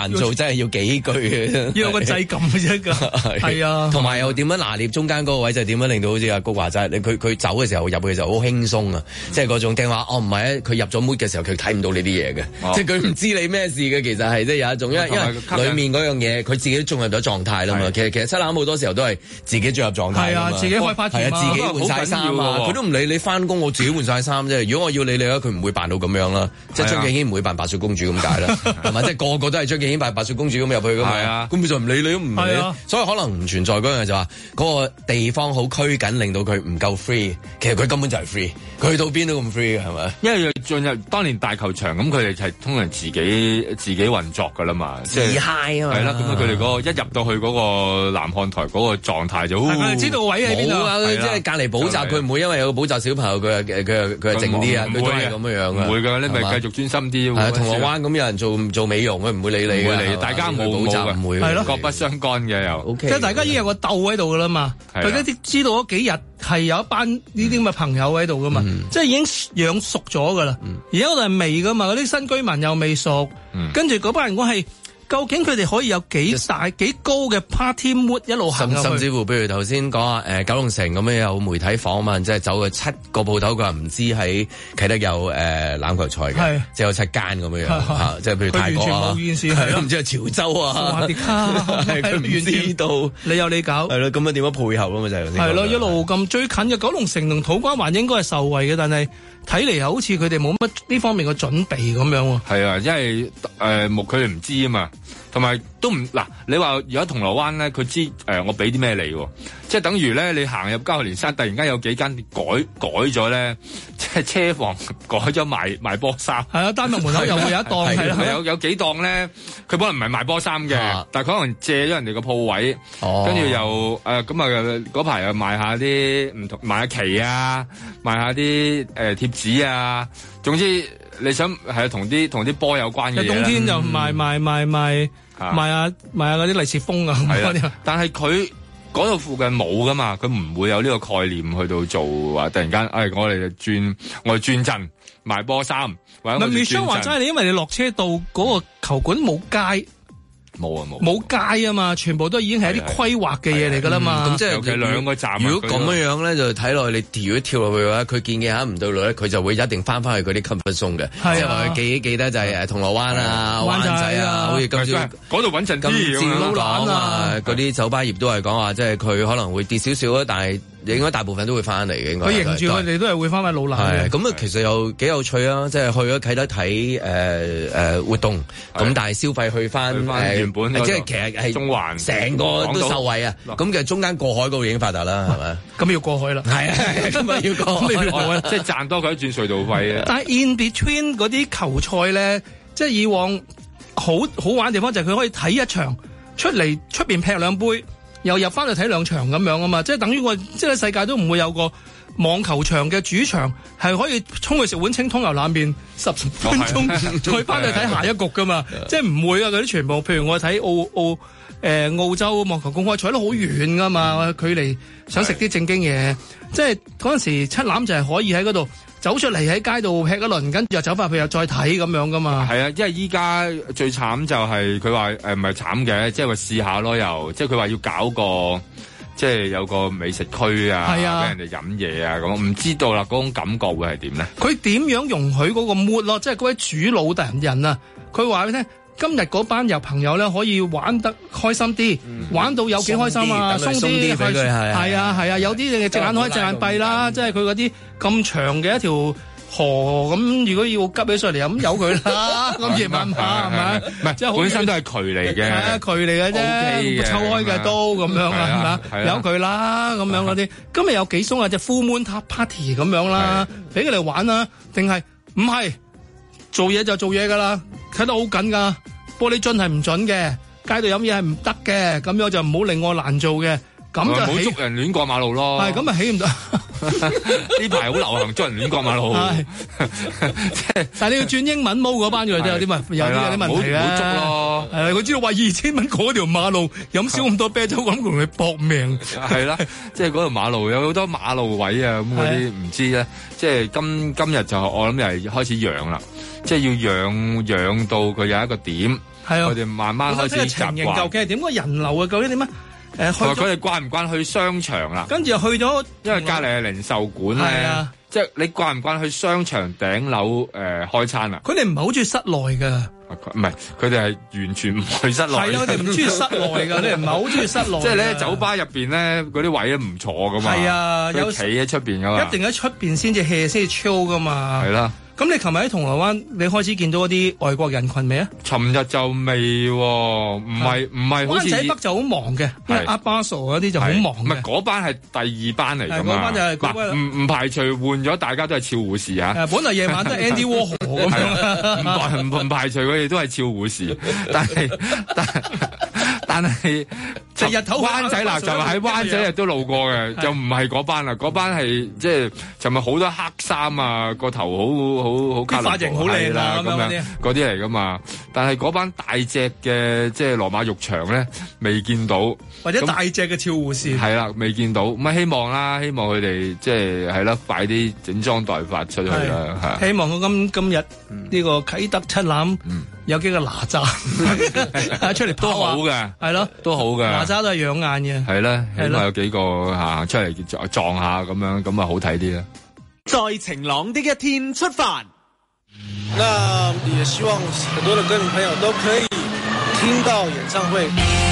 難做，真係要幾句嘅， 要有個掣撳嘅啫㗎。係啊， 同埋又點樣拿捏中間嗰個位，就點樣令到好似阿谷話齋，佢走嘅時候入去就好輕鬆啊，即係嗰種聽話唔係啊，佢入咗 mood 嘅時候佢睇唔到呢啲嘢嘅，即係佢唔知你咩事嘅，其實係即係有一種，因為裡面嗰樣嘢佢自己都進入咗狀態啦嘛。其實七欖好多時候都係自己進入狀態。係啊， 自己開 party 啊，自己換晒衫啊，佢都唔理你翻工，我自己換晒衫啫。如果我要理你咧，佢唔會扮到咁樣啦。即係張敬軒唔會扮白雪公主咁解啦，係咪？即係個個都係張敬軒扮白雪公主咁入去噶嘛。咁佢就唔理你都唔理，所以可能唔存在嗰樣就話嗰個地方好拘謹，令到佢唔夠 free。其實佢根本就係 free，佢去到邊都咁 free 係咪？ 因為進入當年大球場咁，佢哋係通常自己運作噶啦嘛，即係 high 啊嘛。係啦，咁佢哋嗰個一入到去嗰個南看台嗰個狀態就， 佢哋知道位喺邊度啊？ 即係隔離補習，佢唔會因為有個補習小朋友佢係靜啲啊，佢都係咁樣樣唔會㗎，你咪繼續專心啲。 係銅鑼灣咁有人做美容，佢唔會理你嘅，大家冇補習唔會， 係咯， 各不相干嘅又。 即係大家已經有個竇喺度㗎啦嘛，大家知道嗰幾日係有一班呢啲咁嘅朋友喺度㗎嘛，即係已經養熟咗㗎啦。而家嗰度係未㗎嘛，嗰啲新居民又未熟，跟住嗰班人我係。究竟佢哋可以有幾大幾高嘅 party mood 一路行， 甚至乎，譬如頭先講啊，九龍城咁樣有媒體訪問，即係走嘅7個鋪頭，佢話唔知喺啟德有欖球賽嘅，即係有7間咁樣樣，即係譬如泰國啊，係唔知係潮州啊，佢唔知道你有你搞， 係咯，咁啊點樣配合啊嘛就係係咯，一路咁最近嘅九龍城同土瓜灣應該係受惠嘅，但係睇嚟又好似佢哋冇乜呢方面嘅準備咁樣喎。 係啊，因為佢哋唔知啊嘛。同埋都唔嗱，你話而家銅鑼灣咧，佢知我俾啲咩你喎？即係等於咧，你行入交流連山，突然間有幾間改咗咧，即係車房改咗賣波衫。 係啊，丹麥門口又會有一檔係啦， 有幾檔咧，佢可能唔係賣波衫嘅，但係佢可能借咗人哋個鋪位，跟住又咁啊嗰排又賣下啲唔同，賣下旗啊，賣下啲貼紙啊，總之。你想係同啲波有關嘅嘢， 冬天就賣下嗰啲利是封啊咁嗰啲。 但係佢嗰度附近冇噶嘛，佢唔會有呢個概念去到做話突然間，我哋轉陣賣波衫，或者我哋轉陣。 話齋你因為你落車到嗰個球館冇街。冇街啊嘛，全部都已經係一啲規劃嘅嘢嚟㗎啦嘛。 咁即係尤其兩個站。 如果咁樣咧，就睇落去你如果跳落去嘅話，佢見嘅下唔對路咧，佢就會一定翻去嗰啲 comfort zone 嘅。即係話佢記得就係銅鑼灣啊、灣仔啊，好似今朝嗰度穩陣啲咁講啊。嗰啲酒吧業都係講話，即係佢可能會跌少少啊，但係應該大部分都會翻嚟嘅。應該佢迎住佢哋都係會翻老蘭嘅。 咁啊，其實又幾有趣啊！即係去咗啟德睇活動，咁但係消費去翻原本即係其實係中環成個都受惠啊！咁其實中間過海嗰度已經發達啦，係咪？ 咁要過海啦， 係啊，咁啊要過海， 即係賺多佢一轉隧道費啊！ 但係 in between 嗰啲球賽咧，即係以往好玩嘅地方就係佢可以睇一場出嚟出邊劈兩杯，又入翻去睇兩場咁樣啊嘛！即係等於即係世界都唔會有個網球場嘅主場係可以衝去食碗清湯牛腩麵10分鐘，再翻去睇下一局噶嘛？即係唔會啊！嗰啲全部，譬如我睇澳洲網球公開賽都好遠噶嘛，距離想食啲正經嘢，即係嗰陣時七欖就係可以喺嗰度走出嚟喺街度吃一輪，跟住又走翻去又再睇咁樣噶嘛。 係啊，因為依家最慘就係佢話唔係慘嘅，即係話試下咯，又即係佢話要搞個。即係有個美食區啊，俾人哋飲嘢啊，咁唔知道啦，嗰種感覺會係點咧？ 佢點樣容許嗰個 mood 咯？即係嗰位主腦人啊，佢話俾你聽，今日嗰班友朋友咧可以玩得開心啲，玩到有幾開心啊，鬆啲，係啊，有啲你隻眼開隻眼閉啦，即係佢嗰啲咁長嘅一條河咁，如果要急起上嚟咁由佢啦，咁夜晚係咪？ 唔係，即係本身都係渠嚟嘅，係啊， 渠嚟嘅啫，抽開嘅都咁樣啊，係嘛？由佢啦，咁樣嗰啲。今日有幾鬆啊？隻 full moon party 咁樣啦，俾佢哋玩啦，定係唔係做嘢就做嘢噶啦？睇得好緊噶，玻璃樽係唔準嘅，街度飲嘢係唔得嘅，咁樣就唔好令我難做嘅。咁就唔好捉人亂過馬路咯。 係咁啊，起唔到。 呢排好流行捉人亂過馬路。 但係你要轉英文毛嗰班嘅，有啲問題嘅。 唔好捉咯。 佢知道話2000蚊嗰條馬路飲少咁多啤酒，咁同佢搏命。 係啦，即係嗰條馬路有好多馬路位啊，咁嗰啲唔知咧。即係今日就我諗又係開始養啦，即係要養到佢有一個點。 係啊， 佢哋慢慢開始習情形究慣。 竟係點？個人流啊，究竟點啊？ 佢哋慣唔慣去商場啦？ 跟住又去咗， 因為隔離係零售館咧，即係你慣唔慣去商場頂樓開餐啊？ 佢哋唔係好中意室內㗎。 唔係，佢哋係完全唔去室內。 係啊，佢哋唔中意室內㗎，你唔係好中意室內。 即係咧，酒吧入邊咧，嗰啲位都唔坐噶嘛。係啊，有企喺出邊噶嘛。 一定喺出邊先至 hea 先至 chill 噶嘛。 係啦。 咁你琴日喺銅鑼灣，你開始見到一啲外國人群未啊？ 尋日就未喎，唔係好似。灣仔北就好忙嘅，因為阿巴索嗰啲就好忙嘅。 唔係嗰班係第二班嚟㗎嘛？ 嗰班就係嗰班。 唔排除換咗，大家都係俏護士啊。 本來夜晚都係 Andy Warhol 咁樣。 唔排除佢哋都係俏護士，但係即係日頭灣仔嗱，就喺灣仔日都路過嘅，就唔係嗰班啦。嗰班係即係尋日好多黑衫啊，個頭好卡通， 髮型好靚啦咁樣嗰啲嚟噶嘛。但係嗰班大隻嘅即係羅馬浴場咧，未見到， 或者大隻嘅俏護士係啦，未見到。咁希望啦，希望佢哋即係係啦，快啲整裝待發出去啦。 希望佢今日呢個啟德七欖有幾個哪吒出嚟都好嘅， 係咯， 都好嘅。 哪吒都係養眼嘅， 係啦，起碼有幾個出嚟撞下咁樣，咁啊好睇啲啦。 在晴朗的一天出發。 那也希望很多的歌迷朋友都可以聽到演唱會。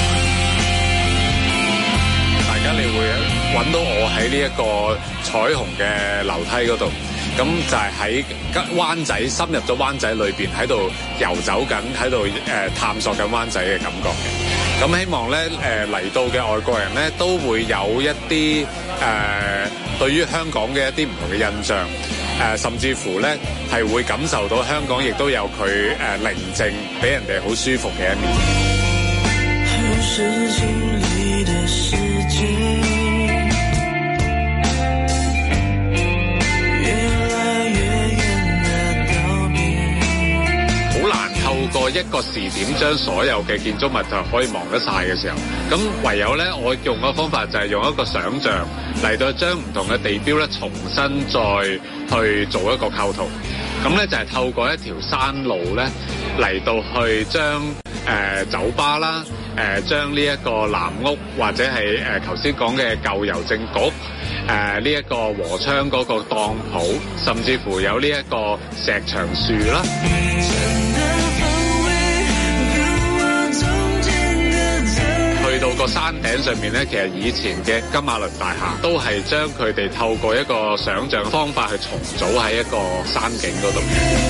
大家你會揾到我喺呢一個彩虹嘅樓梯嗰度，咁就係喺灣仔深入咗灣仔裏邊，喺度遊走緊，喺度探索緊灣仔嘅感覺嘅。咁希望咧嚟到嘅外國人咧都會有一啲對於香港嘅一啲唔同嘅印象，甚至乎咧係會感受到香港亦都有佢寧靜，俾人哋好舒服嘅一面。好難透過一個時點將所有嘅建築物就可以望得晒嘅時候，咁唯有咧我用嘅方法就係用一個想像嚟到將唔同嘅地標咧重新再去做一個構圖，咁咧就係透過一條山路咧嚟到去將酒吧啦，將呢一個南屋或者係頭先講嘅舊郵政局，呢一個和昌嗰個當鋪，甚至乎有呢一個石牆樹啦。去到個山頂上面咧，其實以前嘅金馬倫大廈都係將佢哋透過一個想像方法去重組喺一個山景嗰度。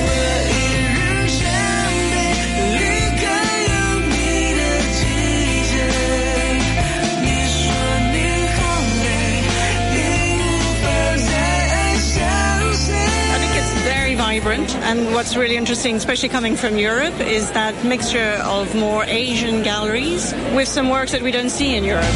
And what's really interesting, especially coming from Europe, is that mixture of more Asian galleries with some works that we don't see in Europe.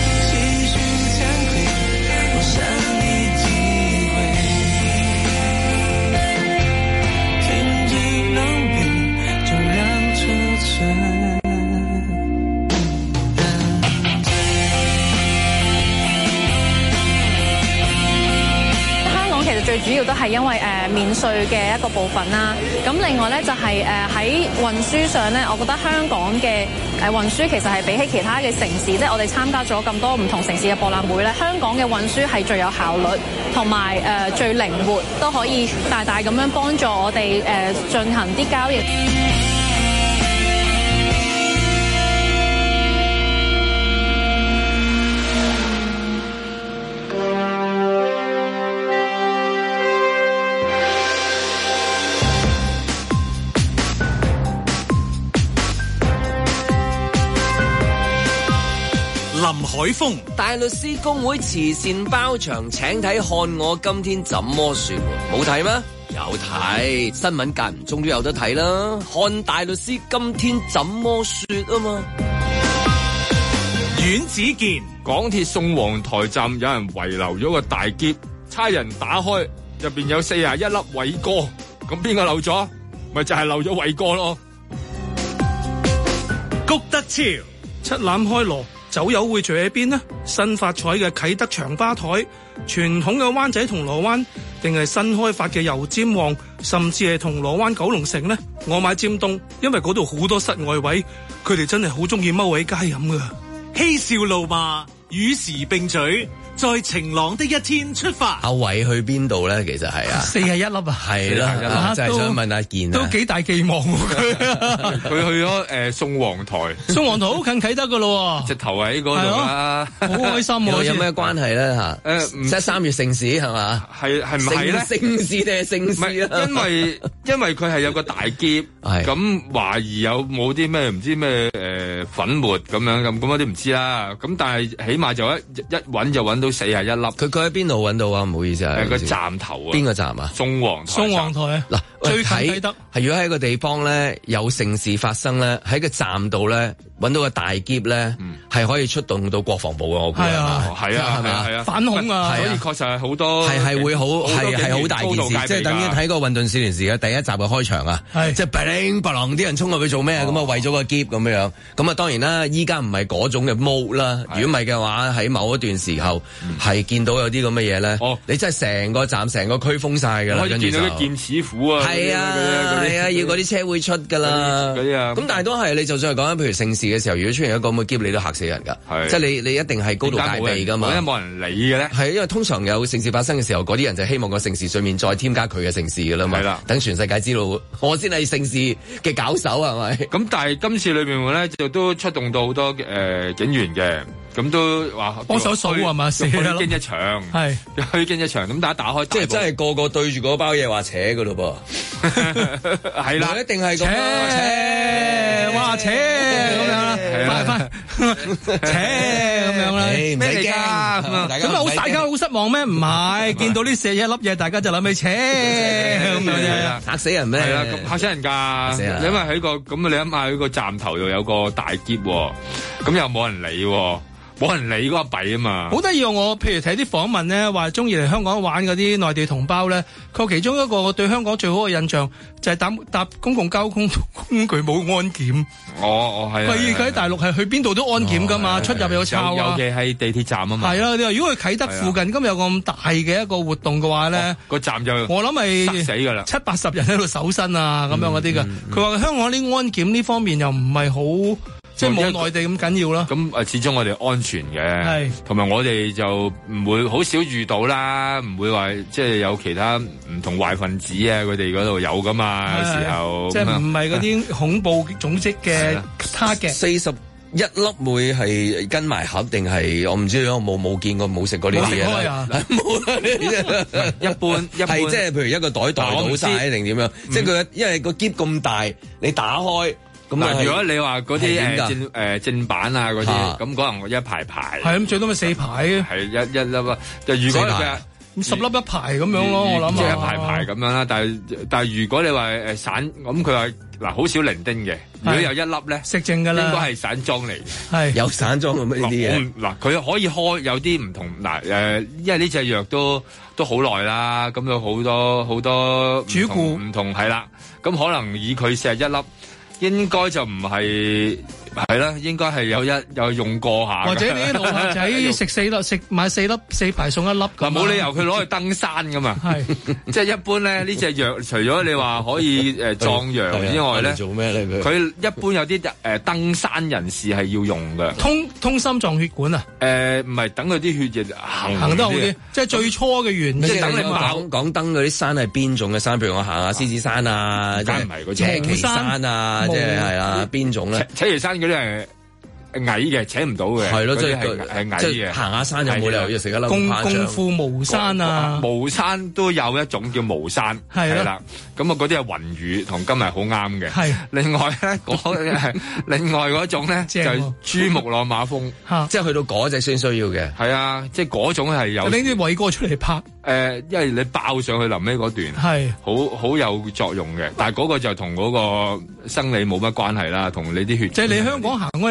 最主要都係因為免稅嘅一個部分啦，咁另外咧就係喺運輸上咧，我覺得香港嘅運輸其實係比起其他嘅城市，即係我哋參加咗咁多唔同城市嘅博覽會咧，香港嘅運輸係最有效率同埋最靈活，都可以大大咁樣幫助我哋進行啲交易。 林海峰， 大律師公會慈善包場，請睇看我今天怎麼說，冇睇咩？有睇，新聞間唔中都有得睇啦。看大律師今天怎麼說啊嘛。 阮子健， 港鐵宋皇台站有人遺留咗個大篋，差人打開，入邊有41粒偉哥，咁邊個漏咗？咪就係漏咗偉哥咯。 谷德超， 七欖開鑼。 酒友會聚喺邊呢？新發彩嘅啟德長吧台，傳統嘅灣仔銅鑼灣，定係新開發嘅油尖旺，甚至係銅鑼灣九龍城呢？我買尖東，因為嗰度好多室外位，佢哋真係好中意踎位街飲噶。 嬉笑怒罵，與時並舉，在晴朗的一天出發。 阿偉去邊度咧？其實係啊 ，41粒啊， 係啦，就係想問阿健都幾大寄望佢。 佢去咗宋皇台， 宋皇台好近啟德噶咯， 直頭喺嗰度啦， 好開心喎。 有咩關係咧嚇？即係3月盛事係嘛？ 係唔係咧？ 盛事定係盛事啊？ 因為佢係有個大劫，咁懷疑有冇啲咩唔知咩粉末咁樣咁我啲唔知啦。咁但係起碼就一揾就揾到41粒。 佢喺邊度揾到啊？唔好意思啊， 個站頭啊。邊個站啊？ 宋皇台啊。嗱，最近啟德係如果喺一個地方咧有盛事發生咧，喺個站度咧揾到個大劫咧，係可以出動到國防部嘅。我估係啊， 係啊， 反恐啊， 所以確實係好多係會好係好大件事，即係等於睇個運動少年時嘅第一集嘅開場啊，即係砰砰啷啲人衝入去做咩咁啊？為咗個劫咁樣，咁啊當然啦，依家唔係嗰種嘅 mode 啦。如果唔係嘅話，喺某一段時候係見到有啲咁嘅嘢咧，你真係成個站成個區封晒㗎啦，跟住就見到啲劍齒虎啊，係啊，要嗰啲車會出㗎啦，嗰啲啊。咁但係都係你就算係講緊譬如盛事嘅時候，如果出現一個咁嘅劫，你都嚇死人㗎，即係你一定係高度戒備㗎嘛，冇人理嘅咧。係因為通常有盛事發生嘅時候，嗰啲人就希望個盛事上面再添加佢嘅盛事㗎啦嘛，係啦，等全世界知道我先係盛事嘅搞手係咪？咁但係今次裏面咧就都出動到好多警員嘅。咁都話幫手數係嘛？ 虛驚一場，係虛驚一場。咁大家打開， 即係真係個個對住嗰包嘢話扯㗎咯噃，係啦，一定係咁哇扯咁樣啦，快扯咁樣啦， 唔使驚咁大家好失望咩？唔係，見到呢41粒嘢，大家就諗起扯咁樣啫， 嚇死人咩？ 係啦，嚇死人㗎！因為喺個咁你諗下喺個站頭度有個大劫，咁又冇人理。冇人理嗰個幣啊嘛， 好得意啊！我譬如睇啲訪問咧，話中意嚟香港玩嗰啲內地同胞咧，佢其中一個對香港最好嘅印象就係搭公共交通工具冇安檢。 係啊！ 佢喺大陸係去邊度都安檢噶嘛，出入有抄啊。 尤其係地鐵站啊嘛。係啊！你話如果佢啟德附近今日有咁大嘅一個活動嘅話咧， 個站就我諗係死㗎啦 ，70-80人喺度搜身啊咁樣嗰啲㗎。佢話香港啲安檢呢方面又唔係好。即係冇內地咁緊要啦。 咁始終我哋安全嘅，同埋我哋就唔會好少遇到啦，唔會話即係有其他唔同壞分子啊，佢哋嗰度有噶嘛，有時候即係唔係嗰啲恐怖組織嘅 target。 41粒會係跟埋盒定係我唔知，我冇見過冇食過呢啲嘢。冇一般係即係譬如一個袋倒晒定點樣？即係佢因為個篋咁大，你打開。 嗱，如果你話嗰啲正版啊嗰啲，咁可能一排排。 係咁，最多咪4排。 係一粒啊！就如果佢 10粒一排咁樣咯，我諗即係一排排咁樣啦。但係如果你話散，咁佢話嗱好少零丁嘅。如果有一粒咧， 食剩㗎啦， 應該係散裝嚟嘅。 係有散裝咁呢啲嘢。 嗱，佢可以開有啲唔同嗱因為呢隻藥都好耐啦，咁有好多主顧唔同係啦。咁可能以佢41粒。應該就唔係啦，應該係有用過下。 或者你啲老客仔食4粒，買4粒4排送1粒。 嗱，冇理由佢攞去登山噶嘛。係，即係一般咧呢隻藥，除咗你話可以壯陽之外咧， 做咩咧佢一般有啲登山人士係要用嘅。 通心臟血管啊？ 唔係等佢啲血液行得好啲，即係最初嘅原因。 即係等你講登嗰啲山係邊種嘅山？譬如我行下獅子山啊，即係車旗山啊。即係係啊，邊種咧？ 扯旗山嗰啲係矮嘅，扯唔到嘅。係咯，即係矮嘅。 行下山有冇理由要食一粒功夫無山啊？ 無山都有一種叫無山，係啦。咁啊，嗰啲係雲雨，同今日好啱嘅。係。另外咧，另外嗰種咧就係珠穆朗瑪峰， 即係去到嗰隻先需要嘅。 係啊，即係嗰種係有。 拎啲偉哥出嚟拍。 因為你爆上去臨尾嗰段係好有作用嘅，但係嗰個就同嗰個生理冇乜關係啦，同你啲血。 即係你香港行開，你去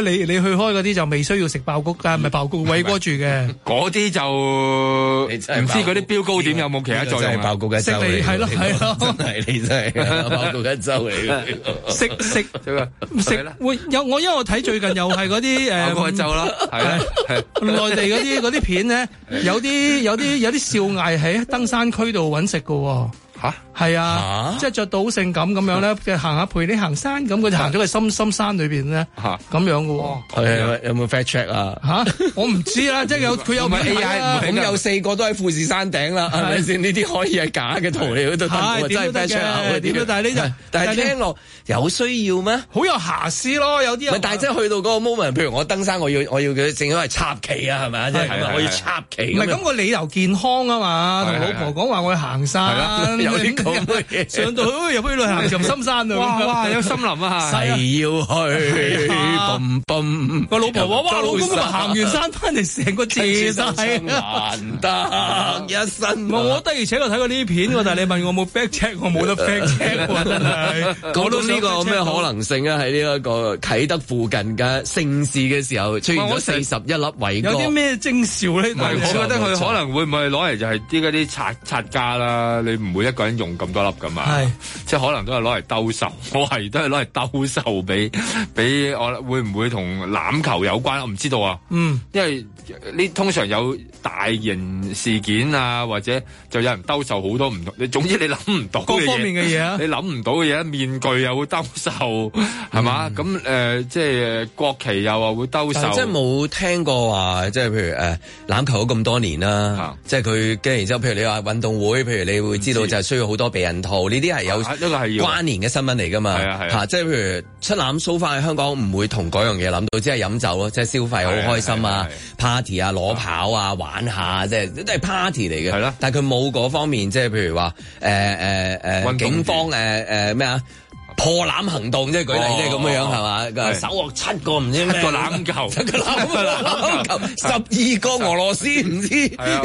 去開嗰啲就未需要食爆谷㗎，唔係爆谷偉哥住嘅。 嗰啲就唔知嗰啲標高點有冇其他作用啊？ 爆谷嘅食嚟係咯， 真係你真係爆谷一周嚟嘅。 食會有我，因為我睇最近又係嗰啲爆谷一周啦，係內地嗰啲片咧，有啲少藝喺登山區度揾食㗎喎。 吓， 係啊，即係着到好性感咁樣咧，嘅行下陪你行山咁，佢就行咗去深山裏邊咧，咁樣嘅喎。 係有冇 fact check 啊？ 我唔知啦，即係佢有 AI， 咁有4個都喺富士山頂啦，係咪先？呢啲可以係假嘅圖嚟，都得，真係 fact check 點都？但係聽落有需要咩？ 好有瑕疵咯，有啲人。 但係即係去到嗰個 moment，譬如我登山，我要佢正所謂插旗啊，係咪啊？即係我要插旗。 唔係咁個理由健康啊嘛，同老婆講話我去行山。有啲咁嘅嘢，上到去入去旅行入深山啊！ 哇，有森林啊！ 誓要去，蹦蹦個老婆話：哇，老公今日行完山翻嚟，成個謝晒， 難得一身。 我的而且確睇過呢啲片喎，但係你問我冇 fact check， 我冇得 fact check 喎，真係。 講到呢個咩可能性啊？喺呢一個啟德附近嘅盛事嘅時候，出現咗41粒偉哥。 有啲咩徵兆咧？ 我覺得佢可能會唔會攞嚟就係啲嗰啲擦家啦？你唔會一個人用咁多粒噶嘛，即係可能都係攞嚟兜售，我係都係攞嚟兜售俾我，會唔會同欖球有關？我唔知道啊。因為呢通常有大型事件啊，或者就有人兜售好多唔同，你總之你諗唔到嘅嘢，各方面嘅嘢啊， 你諗唔到嘅嘢，面具又會兜售，係嘛？咁即係國旗又話會兜售， 即係冇聽過話，即係譬如欖球咗咁多年啦，即係佢跟然之後，譬如你話運動會，譬如你會知道就係需要好多避孕套，呢啲係有關聯嘅新聞嚟㗎嘛，即係譬如出攬蘇翻去香港唔會同嗰樣嘢諗到，只係飲酒咯，即係消費好開心啊 ，party 啊，攞跑啊，玩下，即係都係 party 嚟嘅。係咯，但係佢冇嗰方面，即係譬如話警方咩啊？破欖行動即係舉例，即係咁樣係嘛？手獲7個唔知咩個欖球，7個欖球，12個俄羅斯唔知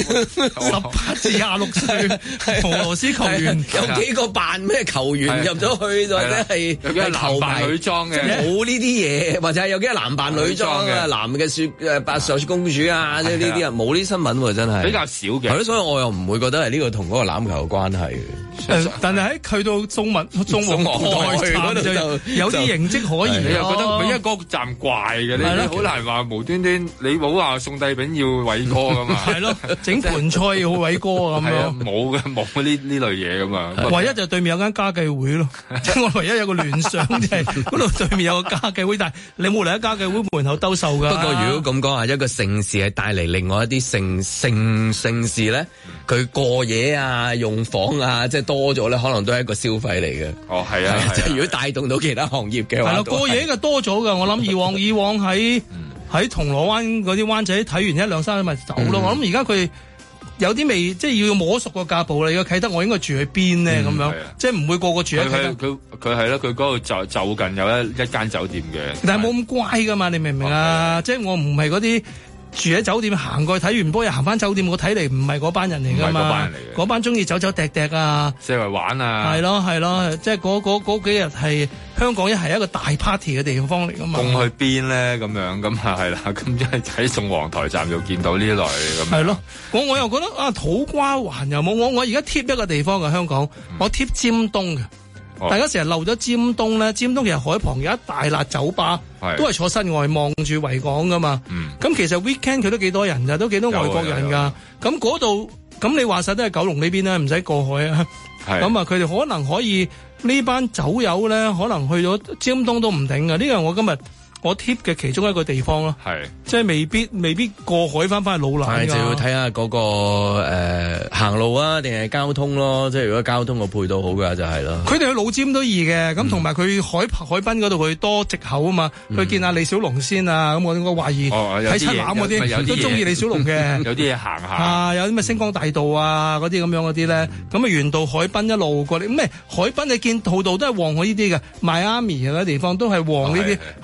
18至26歲俄羅斯球員， 有幾個扮咩球員入咗去，或者係有幾個男扮女裝嘅， 冇呢啲嘢，或者係有幾個男扮女裝嘅，男嘅白雪公主啊，即係呢啲啊，冇呢啲新聞喎，真係比較少嘅。 係咯，所以我又唔會覺得係呢個同嗰個欖球有關係嘅。 但係喺去到中皇台就有啲形跡可疑， 你又覺得佢一個站怪嘅，你好難話無端端，你冇話宋帝昺要偉哥噶嘛？ 係咯，整盤菜要偉哥咁樣， 冇呢類嘢噶嘛。 唯一就對面有間家計會咯，即係我唯一有個聯想就係嗰度對面有個家計會，但係你冇嚟喺家計會門口兜售噶。 不過如果咁講啊，一個盛事係帶嚟另外一啲盛事咧，佢過夜啊、用房啊，即係多咗咧，可能都係一個消費嚟嘅。 哦，係啊， 即係如果帶動到其他行業嘅話， 係啦，過夜嘅多咗噶。我諗以往喺銅鑼灣嗰啲灣仔睇完1、2、3咪走咯。我諗而家佢有啲未，即係要摸熟個架步啦。如果啟德我應該住喺邊咧？咁樣即係唔會個個住喺啟德。 佢係咯，佢嗰度就近有一間酒店嘅， 但係冇咁乖噶嘛？你明唔明啊？即係我唔係嗰啲住喺酒店行過去睇完波又行翻酒店，我睇嚟唔係嗰班人嚟噶嘛。嗰班人嚟嘅，嗰班中意走趯趯啊， 四圍玩啊。 係咯，即係嗰幾日係香港係一個大 party 嘅地方嚟噶嘛。 共去邊咧？咁樣咁係啦，咁即係喺宋皇台站就見到呢類咁。 係咯，我又覺得啊，土瓜灣又冇。我而家貼一個地方嘅香港，我貼尖東嘅。大家成日漏咗尖東咧，尖東其實海旁有一大辣酒吧，都係坐室外望住維港噶嘛。咁其實 weekend 佢都幾多人㗎，都幾多外國人㗎。咁嗰度咁你話晒都係九龍呢邊咧，唔使過海啊。咁啊，佢哋可能可以呢班酒友咧，可能去咗尖東都唔定㗎。呢個我今日我 tip 嘅其中一個地方咯，即係未必過海翻去老蘭， 就要睇下嗰個行路啊，定係交通咯。即係如果交通個配套好嘅話就係咯。 佢哋去老尖都易嘅，咁同埋佢海濱嗰度佢多藉口啊嘛。去見下李小龍先啊，咁我懷疑喺七欖嗰啲都中意李小龍嘅。 有啲嘢行下啊，有啲咩星光大道啊嗰啲咁樣嗰啲咧，咁啊沿道海濱一路過嚟，咩海濱你見度度都係旺我呢啲嘅，邁阿密嗰啲地方都係旺呢啲喺海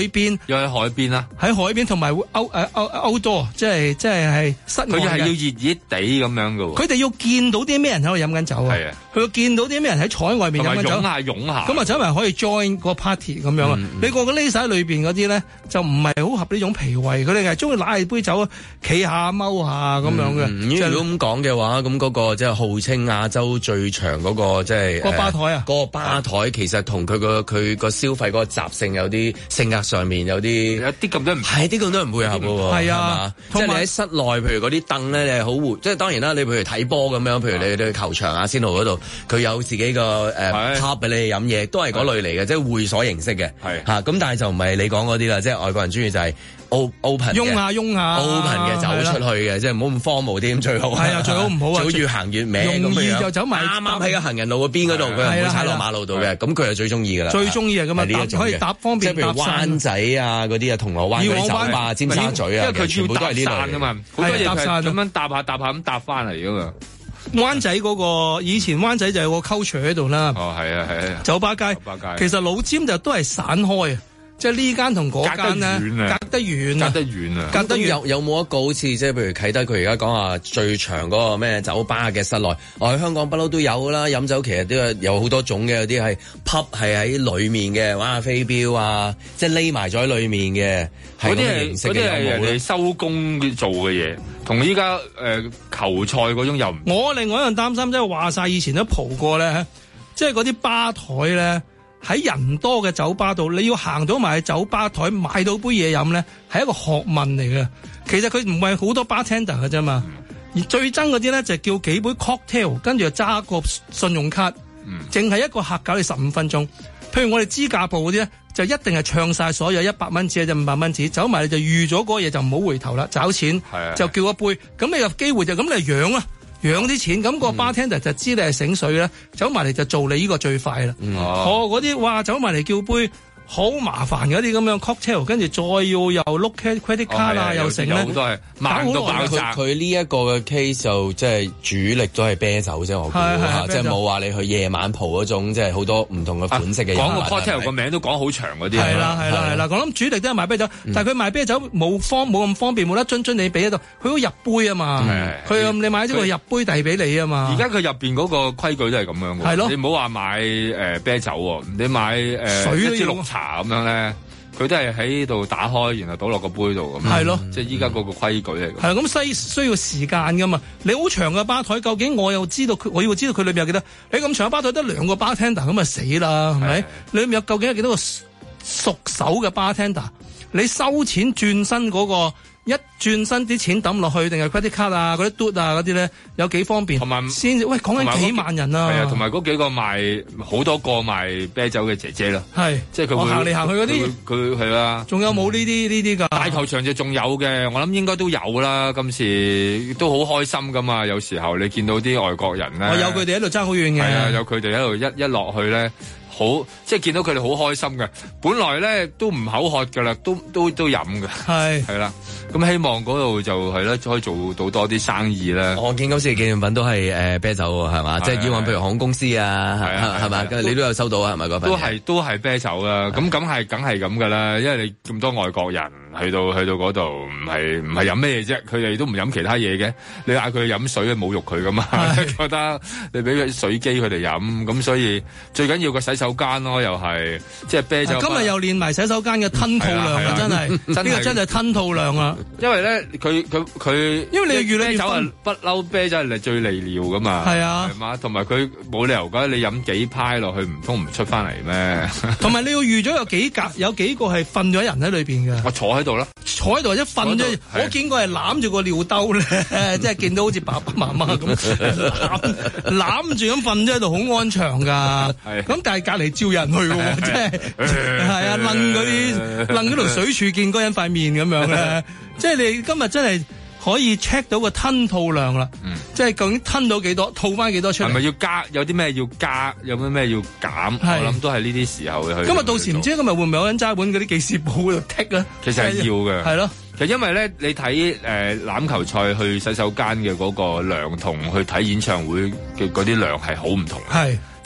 邊， 又喺海邊啦， 喺海邊同埋outdoor，即係室外嘅。 佢係要熱地咁樣嘅喎。 佢哋要見到啲咩人喺度飲緊酒啊？係啊，佢要見到啲咩人喺坐喺外面飲緊酒， 湧下。 咁啊走埋可以 join 個 party 咁樣啊！你個匿晒喺裏邊嗰啲咧，就唔係好合呢種脾胃，佢哋係中意揦起杯酒啊，企下踎下咁樣嘅。 如果咁講嘅話，咁嗰個即係號稱亞洲最長嗰個即係個吧台啊！ 嗰個吧台其實同佢個消費嗰個習性有啲性格上面有啲咁多唔係啲咁多唔配合嘅喎。係啊， 即係你喺室內，譬如嗰啲凳咧，你係好活。即係當然啦，你譬如睇波咁樣，譬如你去球場阿仙奴嗰度，佢有自己個pub 俾你飲嘢，都係嗰類嚟嘅，即係會所形式嘅。係嚇，咁但係就唔係你講嗰啲啦，即係外國人中意就係 open 擁下 open 嘅走出去嘅，即係唔好咁荒蕪啲咁最好。係啊，最好唔好啊， 最好越行越歪咁樣。 容易就走埋啱啱喺個行人路嗰邊嗰度，佢唔會踩落馬路度嘅。咁佢係最中意㗎啦。最中意係咁啊，可以搭方便。 即係譬如灣仔啊嗰啲啊，銅鑼灣嗰啲酒吧、尖沙咀啊， 因為佢全部都係呢類㗎嘛，好多嘢係咁樣搭下咁搭翻嚟㗎嘛。 灣仔嗰個以前灣仔就有個 culture 喺度啦。 哦，係啊， 酒吧街。其實老尖就都係散開啊。即係呢間同嗰間咧，隔得遠啊！隔得遠。 有冇一個好似即係譬如啟德佢而家講話最長嗰個咩酒吧嘅室內，我喺香港不嬲都有啦。飲酒其實都有好多種嘅，有啲係 pub 係喺裡面嘅，玩下飛鏢啊，即係匿埋咗喺裡面嘅。 嗰啲係人哋收工做嘅嘢，同依家球賽嗰種又唔。 我另外一樣擔心即係話晒以前都蒲過咧，即係嗰啲吧台咧。喺人多嘅酒吧度，你要行到埋酒吧台買到杯嘢飲咧，係一個學問嚟嘅。其實佢唔係好多 bartender 嘅啫嘛。而最憎嗰啲咧就係叫幾杯 cocktail，跟住就揸個信用卡，淨係一個客搞你15分鐘。譬如我哋支架部嗰啲咧，就一定係唱晒所有100蚊紙就500蚊紙，走埋你就預咗嗰個嘢就唔好回頭啦，找錢就叫一杯。咁你有機會就咁嚟養啊！養啲錢，咁個 bartender 就知你係醒水啦，走埋嚟就做你呢個最快啦。嗰啲哇走埋嚟叫杯好麻煩嗰啲咁樣 cocktail， 跟住再要又碌 credit card 啊，又成咧， 好多係慢到爆炸。 佢呢一個嘅 case 就即係主力都係啤酒啫，我估嚇，即係冇話你去夜晚蒲嗰種，即係好多唔同嘅款式嘅。 講個 cocktail 個名都講好長嗰啲。係啦，我諗主力都係賣啤酒，但係佢賣啤酒冇咁方便，冇得樽你俾喺度，佢好入杯啊嘛。佢你買咗個入杯遞俾你啊嘛。 而家佢入邊嗰個規矩都係咁樣嘅。係咯，你唔好話買啤酒喎，你買水一支綠茶。咁樣咧，佢都係喺度打開，然後倒落個杯度咁。係咯，即係依家嗰個規矩嚟。係咁需要時間噶嘛？你好長嘅吧台，究竟我要知道佢裏面有幾多？你咁長嘅吧台得2個 bartender 咁啊死啦，係咪？你裏面有究竟有幾多個熟手嘅 bartender？你收錢轉身嗰個。一轉身啲錢抌落去，定係 credit card 啊，嗰啲嘟啊嗰啲咧，有幾方便？同埋先，喂，講緊幾萬人啊！ 係啊，同埋嗰幾個賣好多個賣啤酒嘅姐姐啦， 係即係佢行嚟行去嗰啲， 佢係啦。 仲有冇呢啲㗎？ 大球場就仲有嘅，我諗應該都有啦。今次都好開心㗎嘛，有時候你見到啲外國人咧， 有佢哋喺度爭好遠嘅， 係啊，有佢哋喺度一落去咧。好，即係見到佢哋好開心嘅，本來咧都唔口渴㗎啦，都飲嘅，係啦。咁希望嗰度就係咧，可以做到多啲生意啦。 我見今次嘅紀念品都係啤酒喎，係嘛？即係以往譬如航空公司啊，係嘛？你都有收到啊，係咪嗰份？ 都係啤酒啦。咁梗係咁㗎啦，因為你咁多外國人去到嗰度，唔係飲咩啫？佢哋都唔飲其他嘢嘅。你嗌佢飲水，侮辱佢㗎嘛？覺得你俾佢水機佢哋飲，咁所以最緊要個洗手間咯，又係即係啤酒。 今日又練埋洗手間嘅吞吐量啊！真係呢個真係吞吐量啊！ 因為咧，佢因為你啤酒係不嬲，啤酒係最利尿噶嘛， 係啊， 係嘛，同埋佢冇理由㗎，你飲幾派落去唔通唔出翻嚟咩？ 同埋你要預咗有幾個係瞓咗人喺裏邊嘅。 我坐喺度啦， 坐喺度或者瞓咗，我見過係攬住個尿兜咧，即係見到好似爸爸媽媽咁攬住咁瞓咗喺度，好安詳㗎。咁但係隔離照人去喎，即係係啊，擸嗰條水柱見嗰人塊面咁樣咧。即係你今日真係可以 check 到個吞吐量啦，即係究竟吞到幾多，吐翻幾多出嚟？係咪要加？有啲咩要加？有咩要減？我諗都係呢啲時候去。 今日到時唔知今日會唔會有人揸本嗰啲記事簿喺度剔咧？ 其實係要嘅。 係咯。 其實因為咧，你睇欖球賽去洗手間嘅嗰個量同去睇演唱會嘅嗰啲量係好唔同。係。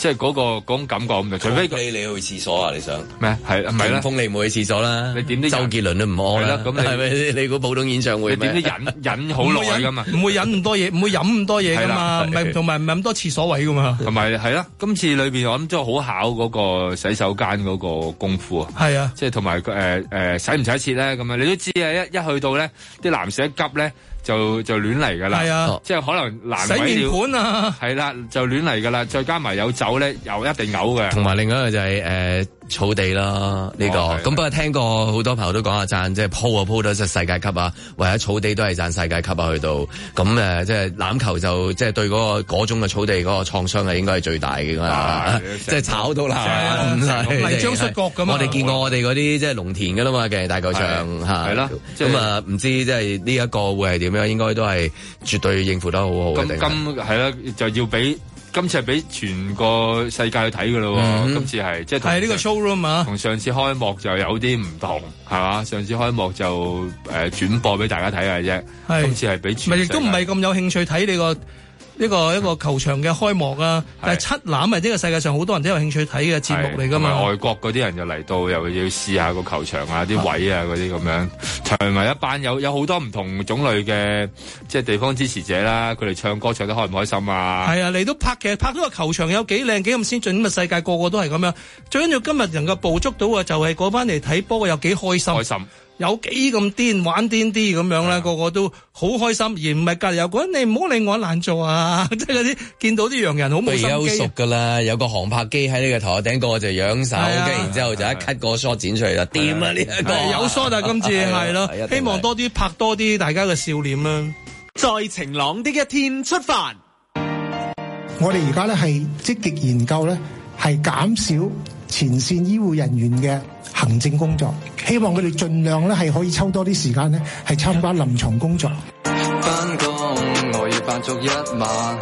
即係嗰種感覺咁就，除非你去廁所啊？你想咩？係唔係咧？ 風你唔會去廁所啦， 你點啲周杰倫都唔屙啦，咁係咪？你估普通演唱會咩？ 你點啲忍好耐噶嘛？ 唔會忍咁多嘢，唔會飲咁多嘢噶嘛？唔係同埋唔係咁多廁所位噶嘛？ 同埋係啦，今次裏邊我諗都好考嗰個洗手間嗰個功夫啊。 係啊， 即係同埋洗唔洗得切咧咁啊？你都知啊，一去到咧，啲男士一急咧。就亂嚟㗎啦， 係啊， 即係可能難洗面盤啊， 係啦，就亂嚟㗎啦，再加埋有酒咧，又一定嘔嘅。 同埋另外一個就係草地啦，呢個咁不過聽過好多朋友都講下讚，即係鋪到即係世界級啊，或者草地都係讚世界級啊，去到咁即係欖球就即係對嗰種嘅草地嗰個創傷係應該係最大嘅嘛，即係炒到啦， 泥漿摔角咁啊！ 我哋見過我哋嗰啲即係農田㗎啦嘛嘅大球場嚇， 係啦， 咁啊唔知即係呢一個會係點樣？應該都係絕對應付得好好嘅。 咁係啦，就要俾今次係俾全個世界去睇㗎咯喎。今次係即係係呢個 showroom 啊， 同上次開幕就有啲唔同係嘛？上次開幕就轉播俾大家睇嘅啫，今次係俾全世界。亦都唔係咁有興趣睇你個。一個球場嘅開幕啊，但係七欖係呢個世界上好多人都有興趣睇嘅節目嚟㗎嘛。外國嗰啲人就嚟到又要試下個球場啊、啲位啊嗰啲咁樣，同埋一班有好多唔同種類嘅即係地方支持者啦，佢哋唱歌唱得開唔開心啊？係啊，嚟到拍到個球場有幾靚幾咁先進，咁啊世界個個都係咁樣。最緊要今日能夠捕捉到啊，就係嗰班嚟睇波嘅有幾開心。開心。有幾咁癲玩癲啲咁樣咧，個個都好開心，而唔係隔離有個人你唔好令我難做啊！即係嗰啲見到啲洋人好冇心機。佢有熟㗎啦，有個航拍機喺呢個頭頂，個個就仰手，跟然之後就一 cut 個 shot 剪出嚟啦，掂啊呢一個有 shot 啊！今次係咯，希望多啲拍多啲大家嘅笑臉啦。 在晴朗的一天出發， 我哋而家咧係積極研究咧，係減少前線醫護人員嘅行政工作，希望佢哋盡量咧係可以抽多啲時間咧係參加臨床工作。返工我要返足一晚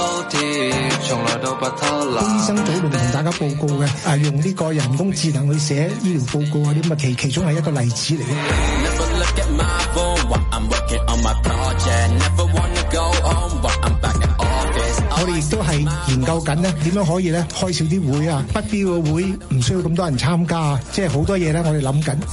OT， 從來都不偷懶。醫生早輪同大家報告嘅，用呢個人工智能去寫醫療報告啊啲咁啊，其中係一個例子嚟嘅。我哋亦都係研究緊咧，點樣可以咧開少啲會啊，不必要嘅會唔需要咁多人參加啊，即係好多嘢咧，我哋諗緊。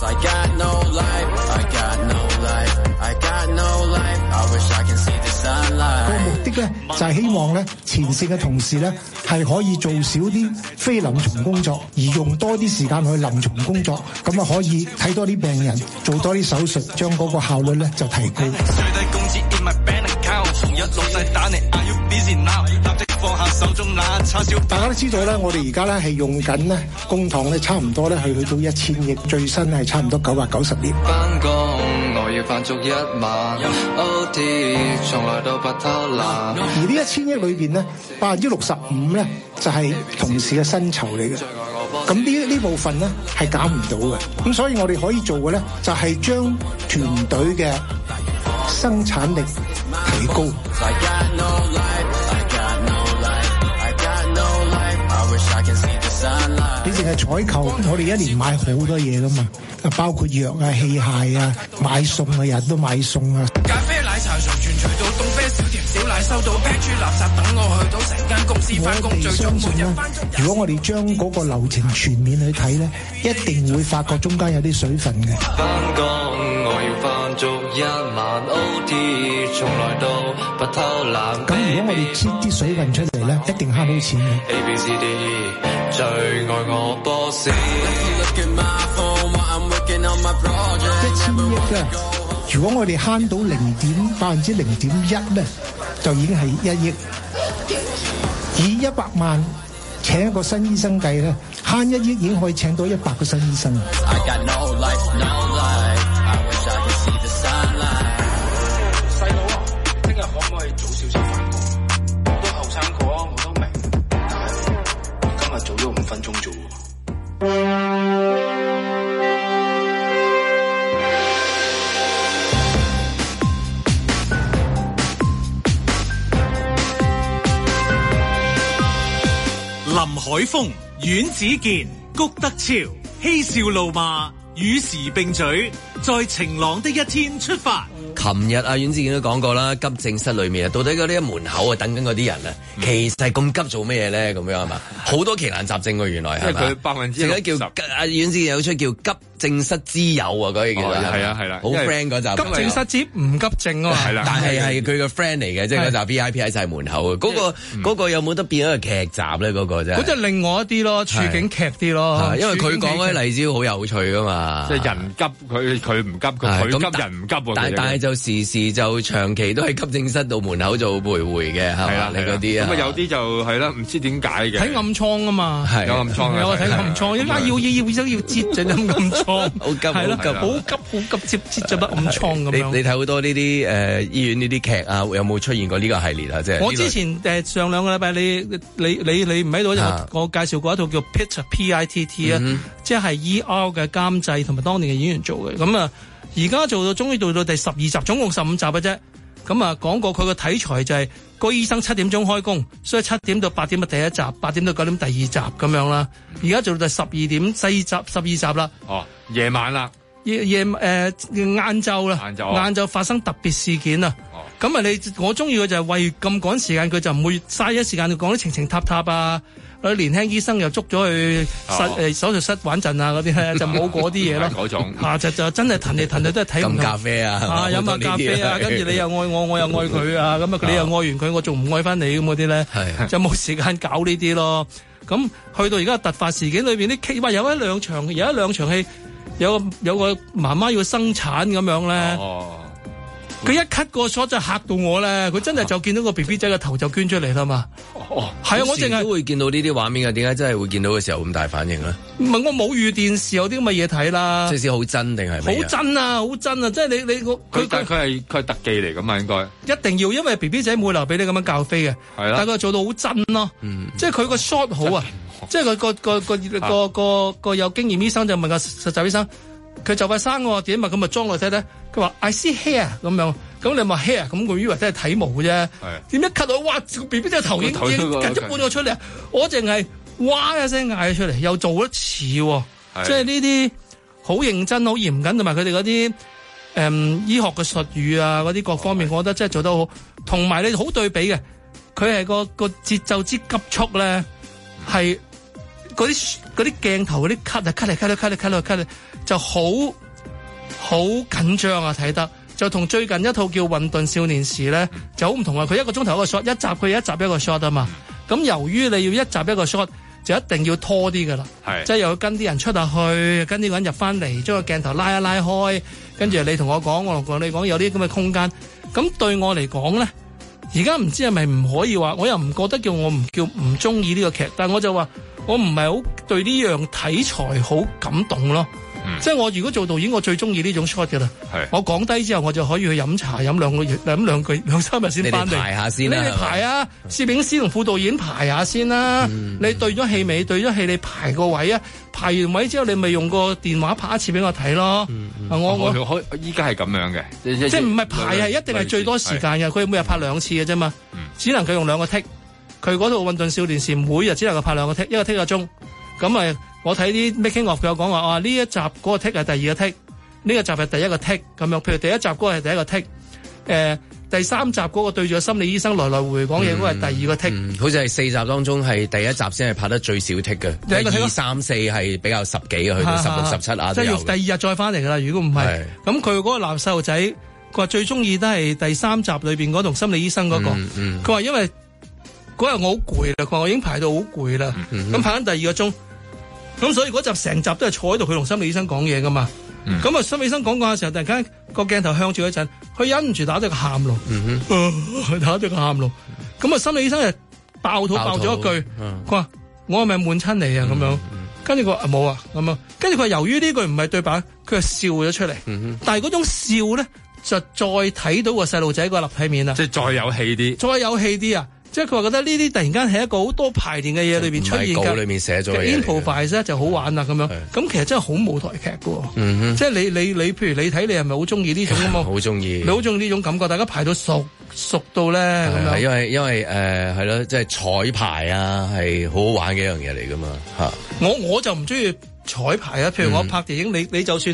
個目的咧就係希望咧前線嘅同事咧係可以做少啲非臨床工作，而用多啲時間去臨床工作，咁啊可以睇多啲病人，做多啲手術，將嗰個效率咧就提高。大家都知道咧，我哋而家咧係用緊咧公帑咧，差唔多咧係去到1000億，最新係差唔多990億。返工我要返足一晚 OT， 從來都不偷懶。而呢1000億裏邊咧，65%咧就係同事嘅薪酬嚟嘅。咁呢部分咧係減唔到嘅。咁所以我哋可以做嘅咧就係將團隊嘅生產力提高。你淨係採購，我哋一年買好多嘢噶嘛，包括藥啊、器械啊、買餸啊，日日都買餸啊。咖啡奶茶常傳除到凍啡少甜少奶收到 pack 住垃圾等我去到成間公司返工最終每日返。如果我哋將嗰個流程全面去睇咧，一定會發覺中間有啲水分嘅。返工我要返足一晚 OT， 從來都不偷懶。咁如果我哋切啲水分出嚟咧，一定慳到錢嘅。ABCDE 最愛我 boss。1000億咧，如果我哋慳到0.1%咧，就已經係1億。以100萬請一個新醫生計咧，慳1億已經可以請到100個新醫生。細佬啊，聽日可唔可以早少少返工？我都後生過啊，我都明。但係今日早咗5分鐘啫喎。 林海峰、阮子健、谷德超嬉笑怒罵與時並舉， 在晴朗的一天出發。 琴日阿阮志健都講過啦，急症室裏面啊，到底嗰啲門口啊等緊嗰啲人啊，其實係咁急做咩嘢咧？咁樣係嘛？好多奇難雜症喎，原來係嘛？ 佢60% 叫阿阮志健有出叫急症室之友啊，嗰個叫係啊係啦， 好 friend 嗰集。 急症室之唔急症啊嘛， 係啦， 但係佢個 friend 嚟嘅，即係嗰集 VIP 喺晒門口嘅。嗰個有冇得變一個劇集咧？嗰個啫， 嗰就另外一啲咯，處境劇啲咯。 因為佢講嗰啲例子好有趣噶嘛， 即係人急佢唔急，佢急人唔急喎。 但係就時就長期都喺急症室度門口做徘徊嘅，係嘛？你嗰啲啊， 咁啊有啲就係啦，唔知點解嘅。 睇暗瘡啊嘛， 有暗瘡， 有睇暗瘡，依家要醫生要擠就咁暗瘡， 好急係咯，好急擠咗筆暗瘡咁樣。 你睇好多呢啲醫院呢啲劇啊，有冇出現過呢個系列啊？即係我之前上兩個禮拜你唔喺度嗰陣，我介紹過一套叫 PITT 啊，即係 ER 嘅監製同埋當年嘅演員做嘅。咁啊，而家終於做到第12集，總共15集嘅啫。咁啊，講過佢個題材就係個醫生7點鐘開工，所以7點到8點嘅第一集，8點到9點第二集咁樣啦。而家做到第12集啦。 哦，夜晚啦。 晏晝啦，晏晝發生特別事件啊！咁啊，我中意佢就係為咁趕時間，佢就唔會嘥咗時間去講啲情情塔塔啊！年輕醫生又捉咗去手術室玩陣啊嗰啲咧，就冇嗰啲嘢咯。 嗰種就真係騰嚟騰去都係睇唔到。 飲咖啡啊， 飲下咖啡啊，跟住你又愛我，我又愛佢啊，咁啊你又愛完佢，我仲唔愛翻你咁嗰啲咧，就冇時間搞呢啲咯。咁去到而家突發事件裏邊啲，話有一兩場戲。有個媽媽要生產咁樣咧，佢一 cut 個 shot 就嚇到我咧，佢真係就見到個 BB 仔個頭就捐出嚟啦嘛。係啊，我淨係都會見到呢啲畫面嘅，點解真係會見到嘅時候咁大反應咧？ 唔係我冇預電視有啲咁嘅嘢睇啦。 即係好真定係好真啊，好真啊！即係你佢係特技嚟㗎嘛，應該一定要，因為 BB 仔冇留俾你咁樣教飛嘅， 係啦， 但係佢做到好真咯。即係佢個 shot 好啊。即係佢個有經驗醫生就問個實習醫生，佢就快生喎，點啊？咁咪裝落去睇睇。佢話 I see hair 咁樣，咁你話 hair 咁，佢以為真係體毛嘅啫。點一 cut 到，哇！B B 隻頭已經夾咗半個出嚟，我淨係哇一聲嗌咗出嚟，又做得似喎。即係呢啲好認真、好嚴謹，同埋佢哋嗰啲醫學嘅術語啊，嗰啲各方面，我覺得真係做得好。同埋你好對比嘅，佢係個節奏之急速咧，係。嗰啲鏡頭嗰啲 cut 就好緊張啊！睇得就同最近一套叫《混沌少年時》咧就好唔同啊！佢1個鐘頭一個 shot，一集佢一集一個 shot 啊嘛。咁由於你要一集一個 shot，就一定要拖啲噶啦，即係又要跟啲人出下去，跟啲人入翻嚟，將個鏡頭拉一拉開，跟住你同我講，我同你講有啲咁嘅空間。咁對我嚟講咧，而家唔知係咪唔可以話，我又唔覺得我唔中意呢個劇，但係我就話。我唔係好對呢樣題材好感動咯，即係我如果做導演，我最中意呢種 shot 嘅啦。我講低之後，我就可以去飲茶飲2個月，飲2-3日先翻嚟。 你哋排下先啦， 你哋排啊！攝影師同副導演排下先啦。你對咗戲尾，對咗戲你排個位啊！排完位之後，你咪用個電話拍一次俾我睇咯。 我依家係咁樣嘅， 即係唔係排係一定係最多時間嘅，佢每日拍2次嘅啫嘛，只能夠用2個 take。佢嗰套《混沌少年時》每日只能夠拍2個 take，一個 take 1個鐘。咁我睇啲 making of 佢有講話，呢一集嗰個 take 係第2個 take，呢個集係第1個 take 咁樣。譬如第一集嗰個係第1個 take，第3集嗰個對住個心理醫生來來回講嘢嗰個係第2個 take。 好似係4集當中係第1集先係拍得最少 take 嘅，1、2、3、4係比較10幾嘅，去到16、17啊。即係要第2日再翻嚟㗎啦。如果唔係，咁佢嗰個男細路仔，佢話最中意都係第3集裏邊嗰同心理醫生嗰個。佢話因為嗰日我好攰啦，佢話我已經排到好攰啦，咁排緊第2個鐘，咁所以嗰集成集都係坐喺度，佢同心理醫生講嘢噶嘛，咁心理醫生講嘅時候，突然間個鏡頭向住嗰陣，佢忍唔住打咗個喊路，打咗個喊路，咁心理醫生就爆肚爆咗一句，佢話我係咪悶親你啊咁樣，跟住佢話冇啊咁樣，跟住佢話由於呢句唔係對白，佢就笑咗出嚟，但係嗰種笑咧就再睇到個細路仔個立體面啦， 即係再有戲啲， 再有戲啲啊！即係佢話覺得呢啲突然間係一個好多排練嘅嘢裏邊出現嘅， 裏面寫咗嘅 improvise 咧就好玩啦咁樣。咁其實真係好舞台劇嘅，即係你譬如你睇你係咪好中意呢種咁啊？ 好中意， 你好中意呢種感覺，大家排到熟到咧咁樣。 因為係咯，即係彩排啊，係好好玩嘅一樣嘢嚟噶嘛嚇。 我就唔中意彩排啊，譬如我拍電影，你就算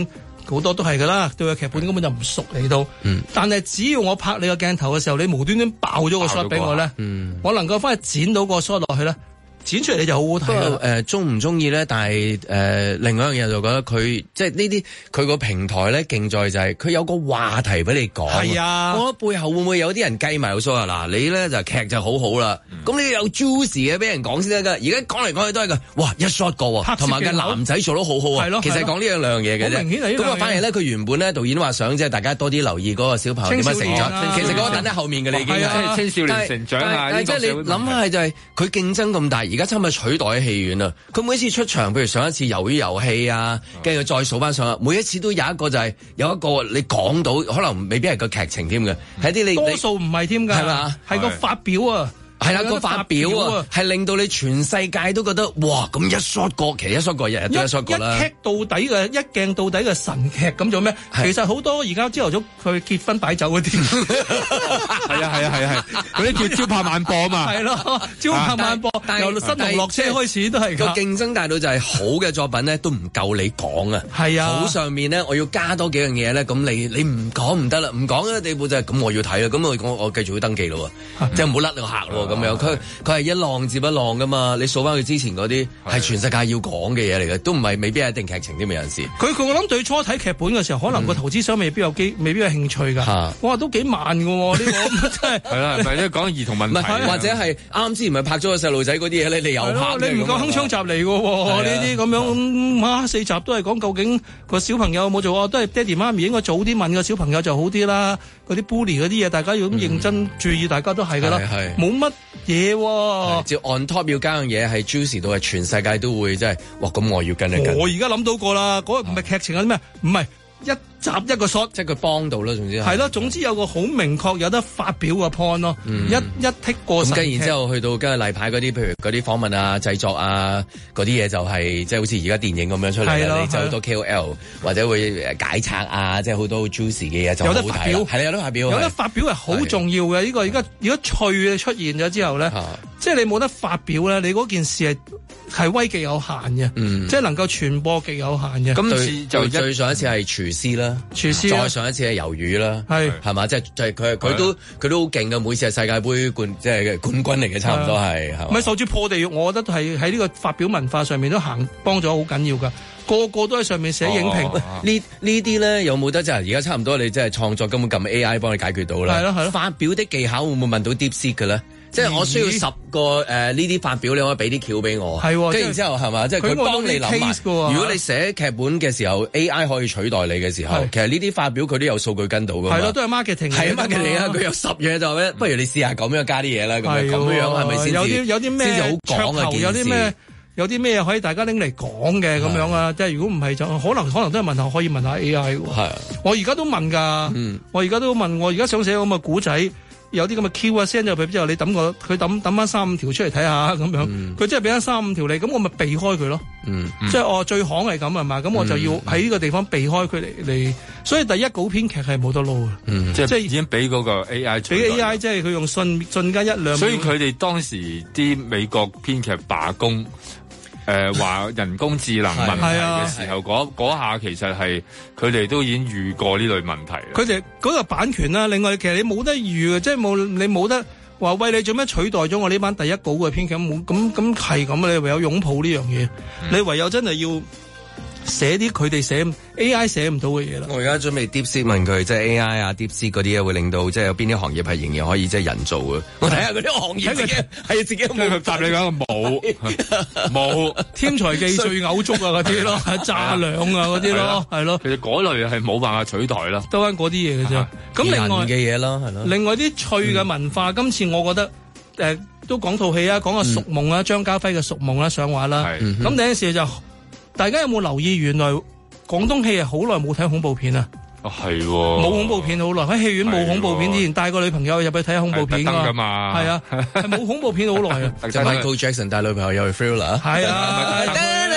好多都係㗎啦，對個劇本根本就唔熟嚟到。但係只要我拍你個鏡頭嘅時候，你無端端爆咗個 shot 俾我咧，我能夠翻去剪到個 shot 落去咧。剪出嚟你就好好睇啦。 中唔中意咧？但係另外一樣嘢就覺得佢即係呢啲佢個平台咧勁在就係佢有個話題俾你講。係啊，我覺得背後會唔會有啲人計埋個數啊？嗱，你咧就劇就好好啦，咁你有 juicy 嘅俾人講先得㗎。而家講嚟講去都係㗎，哇一 shot 過喎，同埋個男仔做得好好啊。係咯，其實講呢兩樣嘢嘅啫。明顯係咁啊，反而咧佢原本咧導演話想即係大家多啲留意嗰個小朋友點樣成長。其實嗰個等喺後面嘅你已經係青少年成長啊。但係即係你諗下係就係佢競爭咁大，而家差唔多取代喺戲院啊！佢每一次出場，譬如上一次魷魚遊戲啊，跟住再數翻上，每一次都有一個就係有一個你講到，可能未必係個劇情添嘅，係啲你多數唔係添㗎，係嘛？係個發表啊！ 係啦，個發表啊，係令到你全世界都覺得哇！咁一 shot 過，其實一 shot 過日日都一 shot 過啦。一劇到底嘅一鏡到底嘅神劇咁做咩？其實好多而家朝頭早佢結婚擺酒嗰啲， 係啊，嗰啲叫朝拍晚播啊嘛。係咯，朝拍晚播，由新郎落車開始都係個競爭大到就係好嘅作品咧，都唔夠你講啊。係啊，好上面咧，我要加多幾樣嘢咧，咁你唔講唔得啦，唔講嘅地步就係咁，我要睇啦，咁我繼續要登記咯，即係唔好甩到客咯。咁樣佢係一浪接一浪噶嘛，你數翻佢之前嗰啲係全世界要講嘅嘢嚟嘅，都唔係未必係一定劇情啲嘅有陣時。佢我諗最初睇劇本嘅時候，可能個投資商未必有興趣㗎。哇，都幾慢㗎喎，呢個真係。係啦， 咪即係講兒童問題， 或者係啱之前咪拍咗個細路仔嗰啲嘢咧，你又拍。 你唔夠鏗鏘集嚟㗎喎，呢啲咁樣4集都係講究竟個小朋友有冇做啊？都係爹哋媽咪應該早啲問個小朋友就好啲啦。嗰啲 bully 嗰啲嘢，大家要咁認真注意，大家都係㗎啦，冇乜嘢喎。 只要 on top 要加樣嘢係 juicy 到係全世界都會，即係哇！咁我要跟一跟。 我而家諗到過啦，嗰個唔係劇情啊啲咩？唔係一集一個 shot， 即係佢幫到啦，總之係咯，總之有個好明確有得發表嘅 point 咯，一剔過。 咁跟然之後去到跟住例牌嗰啲，譬如嗰啲訪問啊、製作啊嗰啲嘢，就係即係好似而家電影咁樣出嚟啦。你就好多 KOL 或者會解拆啊，即係好多 juicy 嘅嘢就好睇。有得發表係有得發表，有得發表係好重要嘅。呢個而家如果趣出現咗之後咧，即係你冇得發表咧，你嗰件事係威極有限嘅，即係能夠傳播極有限嘅。今次就最上一次係廚師啦，再上一次係魷魚啦，係嘛？即係佢都好勁嘅，每次係世界盃冠軍嚟嘅，差唔多係。 唔係受住破地獄，我覺得係喺呢個發表文化上面都幫咗好緊要㗎。個個都喺上面寫影評。 呢啲咧有冇得即係而家差唔多？你即係創作根本撳 AI 幫你解決到啦。係咯。發表的技巧會唔會問到 DeepSeek 嘅咧？即係我需要10個呢啲發表，你可以俾啲橋俾我。係，跟住之後係嘛？即係佢幫你諗埋。如果你寫劇本嘅時候 AI 可以取代你嘅時候，其實呢啲發表佢都有數據跟到㗎嘛。係咯， 都係 marketing。 係 marketing 啊！佢有10嘢就咩？不如你試下咁樣加啲嘢啦。咁樣係咪先？ 有啲咩先至好講啊？有啲咩可以大家拎嚟講嘅咁樣啊？即係如果唔係就可能都係問下，可以問下 AI 喎。係，我而家都問㗎。我而家都問，我而家想寫咁嘅古仔。有啲咁嘅 Q 啊 send 咗俾之後，你佢抌翻3-5條出嚟睇下咁樣，佢真係俾翻3-5條你，咁我咪避開佢咯。即係我最行係咁係嘛，咁我就要喺呢個地方避開佢嚟。所以第一稿編劇係冇得撈嘅， 即係已經俾嗰個 AI， 俾 AI 即係佢用瞬間1-2秒。 所以佢哋當時啲美國編劇罷工。話人工智能問題嘅時候，嗰下其實係佢哋都已經遇過呢類問題。 佢哋嗰個版權啦，另外其實你冇得預嘅，即係你冇得話喂，你做咩取代咗我呢班第一稿嘅編劇？咁係咁，你唯有擁抱呢樣嘢，你唯有真係要寫啲佢哋寫 AI 寫唔到嘅嘢啦。 我而家準備 DeepSeek 問佢，即係 AI 啊 DeepSeek 嗰啲嘢會令到即係有邊啲行業係仍然可以即係人造嘅。我睇下嗰啲行業係自己冇答你講冇天才技術偶足啊嗰啲咯，炸兩啊嗰啲咯，係咯。 其實嗰類係冇辦法取代啦， 得翻嗰啲嘢嘅啫。咁另外嘅嘢咯，係咯。 另外啲趣嘅文化，今次我覺得都講套戲啊，講個《贖夢》啊，張家輝嘅《贖夢》啦上畫啦。咁第一時就。大家有冇留意？原來廣東戲係好耐冇睇恐怖片啊！ 係冇恐怖片好耐，喺戲院冇恐怖片，之前帶個女朋友入去睇恐怖片㗎嘛。係啊，係冇恐怖片好耐啊！ 就 Michael Jackson 帶女朋友入去 Thriller。係啊，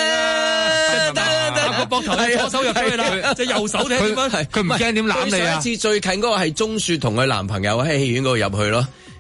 打個膊頭，左手入咗去啦，隻右手睇點樣？ 佢唔驚點攬你啊！上一次最近嗰個係鍾雪同佢男朋友喺戲院嗰度入去咯。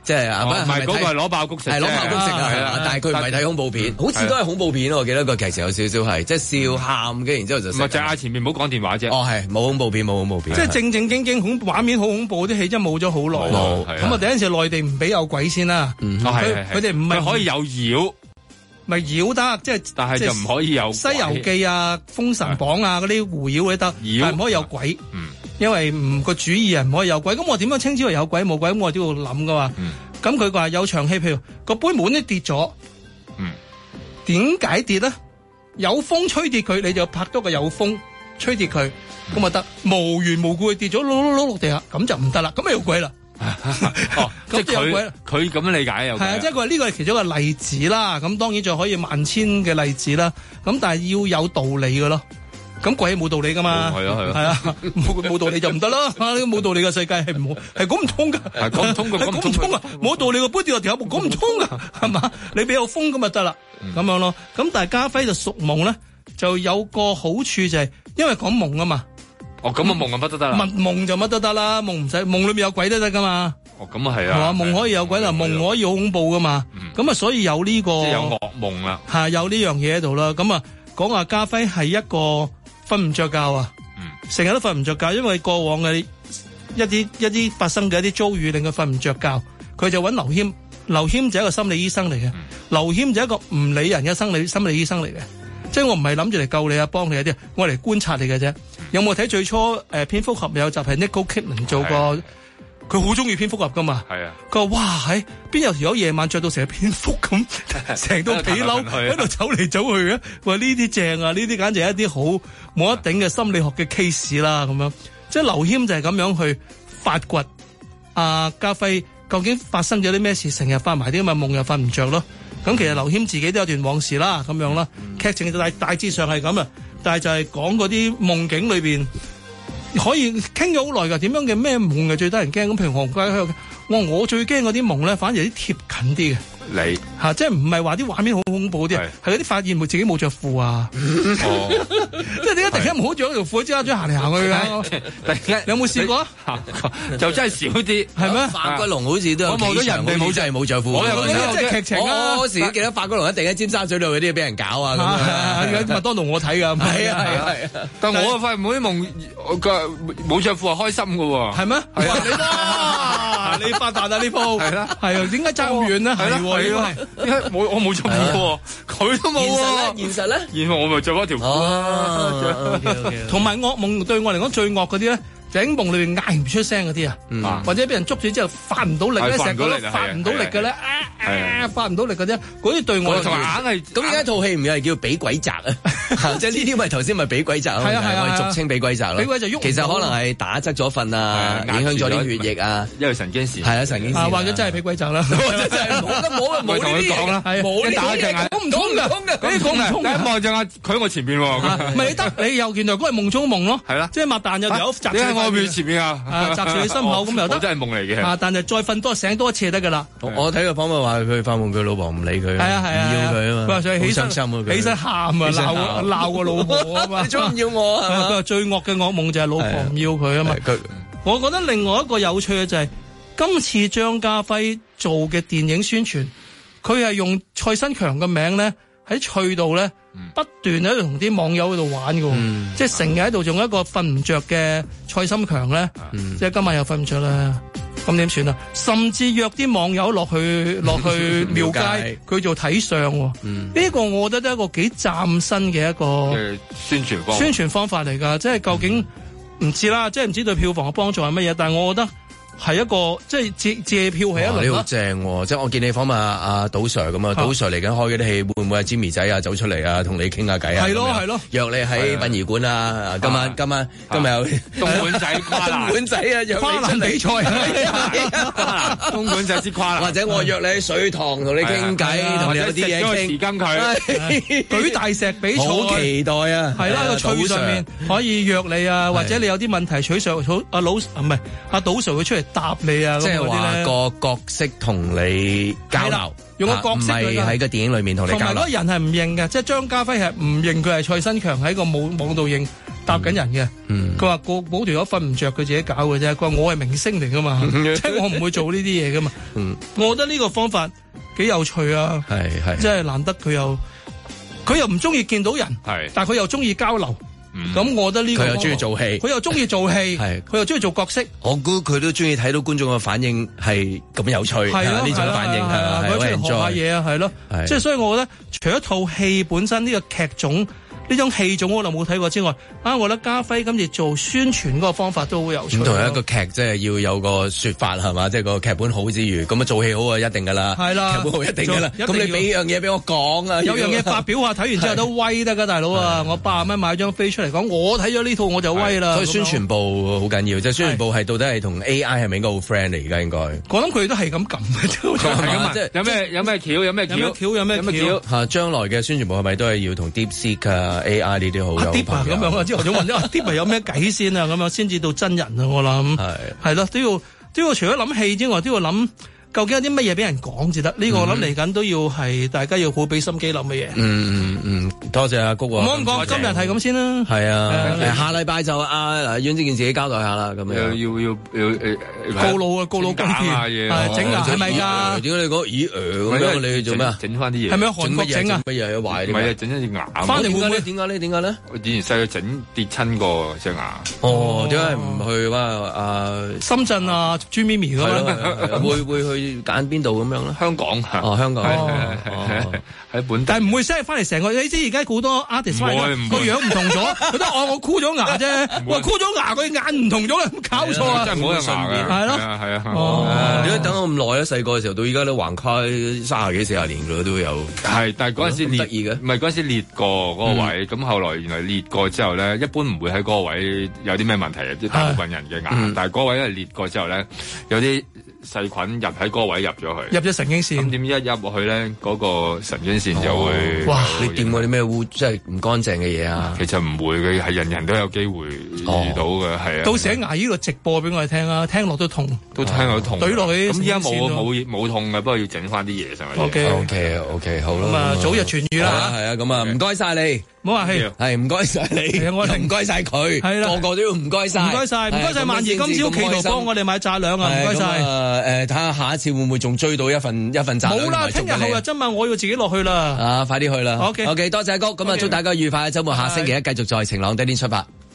即係唔係嗰個係攞爆谷食， 係攞爆谷食啊，但係佢唔係睇恐怖片，好似都係恐怖片，我記得個劇情有少少係即係笑喊嘅，然之後就唔係就嗌前面唔好講電話啫。 哦，係冇恐怖片，冇恐怖片， 即係正正經經畫面好恐怖啲戲真係冇咗好耐。咁啊，第一次內地唔俾有鬼先啦，佢哋唔係可以有妖。 咪妖得，即係， 但係就唔可以有《 西遊記》啊、《封神榜》啊嗰啲狐妖嗰啲得，但係唔可以有鬼。因為個主意人唔可以有鬼。咁我點樣稱之為有鬼冇鬼？咁我都要諗噶嘛。咁佢話有場戲，譬如個杯碗都跌咗，點解跌咧？有風吹跌佢，你就拍多個有風吹跌佢，咁啊得。無緣無故跌咗，碌落地下，咁就唔得啦。咁咪有鬼啦。 即係佢咁樣理解有係啊，即係佢話呢個係其中一個例子啦。咁當然仲可以萬千嘅例子啦。咁但係要有道理嘅咯。咁鬼冇道理噶嘛？係啊，冇道理就唔得啦。冇道理嘅世界係唔好，係講唔通噶， 係講唔通噶， 講唔通啊！冇道理個杯跌落地下，講唔通噶，係嘛？你俾有風咁就得啦，咁樣咯。咁但係家輝就屬夢咧，就有個好處就係因為講夢啊嘛。 哦，咁啊夢就乜都得啦， 夢就乜都得啦，夢唔使夢裏面有鬼都得噶嘛。 哦，咁啊係啊， 係嘛，夢可以有鬼啦，夢可以好恐怖噶嘛。咁啊，所以有呢個即係有噩夢啦， 係有呢樣嘢喺度啦。咁啊，講話家輝係一個瞓唔着覺啊，成日都瞓唔着覺，因為過往嘅一啲發生嘅一啲遭遇令佢瞓唔着覺，佢就揾劉謙，劉謙就係一個心理醫生嚟嘅，劉謙就係一個唔理人嘅心理醫生嚟嘅。即係我唔係諗住嚟救你啊，幫你啊啲，我嚟觀察你嘅啫。有冇睇最初蝙蝠俠有集係 Nicole Kidman 做過？佢好中意蝙蝠俠噶嘛？係啊。佢話哇，喺邊有條友夜晚着到成個蝙蝠咁，成套皮褸喺度走嚟走去嘅。話呢啲正啊，呢啲簡直係一啲好冇得頂嘅心理學嘅 case 啦。咁樣，即係劉謙就係咁樣去發掘家輝究竟發生咗啲咩事，成日發埋啲咁嘅夢又瞓唔着咯。咁其實劉謙自己都有段往事啦，咁樣啦，劇情就大致上係咁啊，但係就係講嗰啲夢境裏邊可以傾咗好耐㗎，點樣嘅咩夢係最得人驚？咁譬如黃家輝，我最驚嗰啲夢咧，反而有啲貼近啲嘅。你嚇，即係唔係話啲畫面好恐怖啲，係嗰啲發現自己冇着褲啊！即係點解突然間唔好着條褲，即刻行嚟行去㗎？你有冇試過啊？ 就真係少啲， 係咩？ 法骨龍好似都有幾場好似真係冇着褲。 我又覺得即係劇情啊！ 我時記得法骨龍一定喺尖沙咀度嗰啲俾人搞啊咁。 麥當勞我睇㗎， 係啊！ 但我又發現每啲夢冇着褲係開心㗎喎。 係咩？你發達啊呢鋪係啦，係啊，點解爭咁遠呢？係喎， 我冇着褲喎，佢都冇喎。 現實咧， 然後我咪着翻條褲。 同埋噩夢對我嚟講最惡嗰啲咧，就喺夢裏邊嗌唔出聲嗰啲啊，或者俾人捉住之後發唔到力咧，成個都發唔到力嘅咧，發唔到力嗰啲，嗰啲對我硬係。咁而家套戲唔係叫俾鬼責啊？即係呢啲咪頭先咪俾鬼責啊？我哋俗稱俾鬼責咯。 俾鬼就喐， 其實可能係打側咗瞓啊，影響咗啲血液啊， 因為神經線。 係啊，神經線。 或者真係俾鬼責啦，冇同佢講啦， 冇打隻眼，講唔通㗎，你講唔通㗎。 一望隻眼，佢喺我前邊喎。 咪得你又見到嗰係夢中夢咯，係啦，即係擘大有條友擲住我面前面啊， 擲住你心口咁又得， 真係夢嚟嘅。 但係再瞓多醒多一次就得㗎啦。 我睇個訪問話佢發夢佢老婆唔理佢，唔要佢啊嘛， 佢話想起身起身喊啊，鬧個老婆啊嘛， 你仲唔要我啊？ 佢話最惡嘅噩夢就係老婆唔要佢啊嘛。我覺得另外一個有趣嘅就係今次張家輝做嘅電影宣傳，佢係用蔡新強嘅名咧喺翠度咧不斷喺度同啲網友喺度玩嘅，即係成日喺度用一個瞓唔着嘅蔡新強咧，即係今晚又瞓唔着啦。咁點算啊？甚至約啲網友落去廟街，佢做睇相。呢個我覺得都係一個幾嶄新嘅一個宣傳方法嚟㗎。即係究竟唔知啦，即係唔知對票房嘅幫助係乜嘢，但係我覺得係一個即係借票係一輪。 你好正喎！即係我見你訪問阿賭 Sir 咁啊，賭 Sir 嚟緊開嗰啲戲，會唔會係 Jimmy 仔啊走出嚟啊，同你傾下偈啊？ 係咯， 約你喺殯儀館啊！今晚有東莞仔東莞仔啊，約跨欄比賽， 東莞仔之跨欄， 或者我約你喺水塘同你傾偈，同你有啲嘢傾。 匙羹佢舉大石比賽， 好期待啊！ 係啦，個翠上面可以約你啊，或者你有啲問題取上阿賭 Sir 會出嚟答你啊， 即係話個角色同你交流， 用個角色唔係喺個電影裏面同你交流。 同埋嗰個人係唔認嘅，即係張家輝係唔認佢係蔡新強喺個網度認， 搭緊人嘅。佢話個保條友瞓唔着，佢自己搞嘅啫。佢話我係明星嚟噶嘛，即係我唔會做呢啲嘢噶嘛。我覺得呢個方法幾有趣啊，係，即係難得佢又唔中意見到人，但係佢又中意交流。咁我覺得呢個佢又中意做戲，佢又中意做戲，佢又中意做角色。我估佢都中意睇到觀眾嘅反應係咁有趣，呢種反應係佢中意學下嘢啊，係咯，即係所以我覺得除咗套戲本身呢個劇種。呢種戲種我就冇睇過之外，我覺得家輝今次做宣傳嗰個方法都好有趣。咁同一個劇即係要有個說法係嘛，即係個劇本好之餘，咁啊做戲好啊一定噶啦，係啦，劇本好一定噶啦。咁你俾樣嘢俾我講啊，有樣嘢發表下，睇完之後都威得噶，大佬啊！我80蚊買張飛出嚟講，我睇咗呢套我就威啦。所以宣傳部好緊要，即係宣傳部係到底係同 AI 係咪應該好 friend 嚟？而家應該我諗佢哋都係咁撳嘅，即係有咩橋有咩橋嚇？將來嘅宣傳部係咪都係要同 DeepSeek 啊？AI 呢啲好有咁樣啊！之後想問啲有咩計先啊？咁樣先至到真人啊！我諗係咯，都要除咗諗戲之外，都要諗究竟有啲乜嘢俾人講至得。呢個我諗嚟緊都要係大家要好俾心機諗嘅嘢。多謝阿谷啊！唔好咁講，今日係咁先啦。係啊，下禮拜就阮志健自己交代下啦。咁樣要告老跟貼整牙係咪㗎？點解你講咁樣？你做咩啊？整翻啲嘢係咪韓國整啊？乜嘢有壞？唔係啊，整一隻牙。翻嚟會唔會點解咧？我以前細個整跌親過隻牙。哦，點解唔去深圳啊？朱咪咪咁樣會去揀邊度咁樣咧？香港香港喺本地，但係唔會 set 翻嚟成個。你知而家好多 artist 個樣唔同咗，佢都我箍咗牙啫，我箍咗牙，佢眼唔同咗啦，搞錯啊！真係冇人牙嘅，係咯，係啊，點解等我咁耐咧？細個嘅時候到而家都橫跨30幾40年㗎都有。係，但係嗰陣時裂得意嘅，唔係嗰陣時裂過嗰個位，咁後來原來裂過之後咧，一般唔會喺嗰個位有啲咩問題嘅，即係大部分人嘅牙，但係嗰個位因為裂過之後咧，有啲細菌入喺嗰個位入咗去，入咗神經線。咁點一入落去咧，嗰個神經線就會哇！你掂過啲咩即係唔乾淨嘅嘢啊？其實唔會嘅，係人人都有機會遇到嘅，係啊。到時喺牙醫度直播俾我哋聽啊，聽落都痛，都聽落都痛。懟落去咁依家冇痛嘅，不過要整翻啲嘢上去。OK，好啦。咁啊，早日痊愈啦。係啊，咁啊，唔該晒你。唔好客氣，係唔該晒你，我唔該晒佢，係啦，個個都要唔該晒，唔該晒萬兒，今朝企圖幫我哋買炸兩啊，唔該晒。睇下下一次會唔會仲追到一份炸兩？冇啦，聽日後日啫嘛，我要自己落去啦。啊，快啲去啦。OK，多謝阿谷，咁啊，祝大家愉快嘅週末，下星期一繼續在晴朗的一天出發。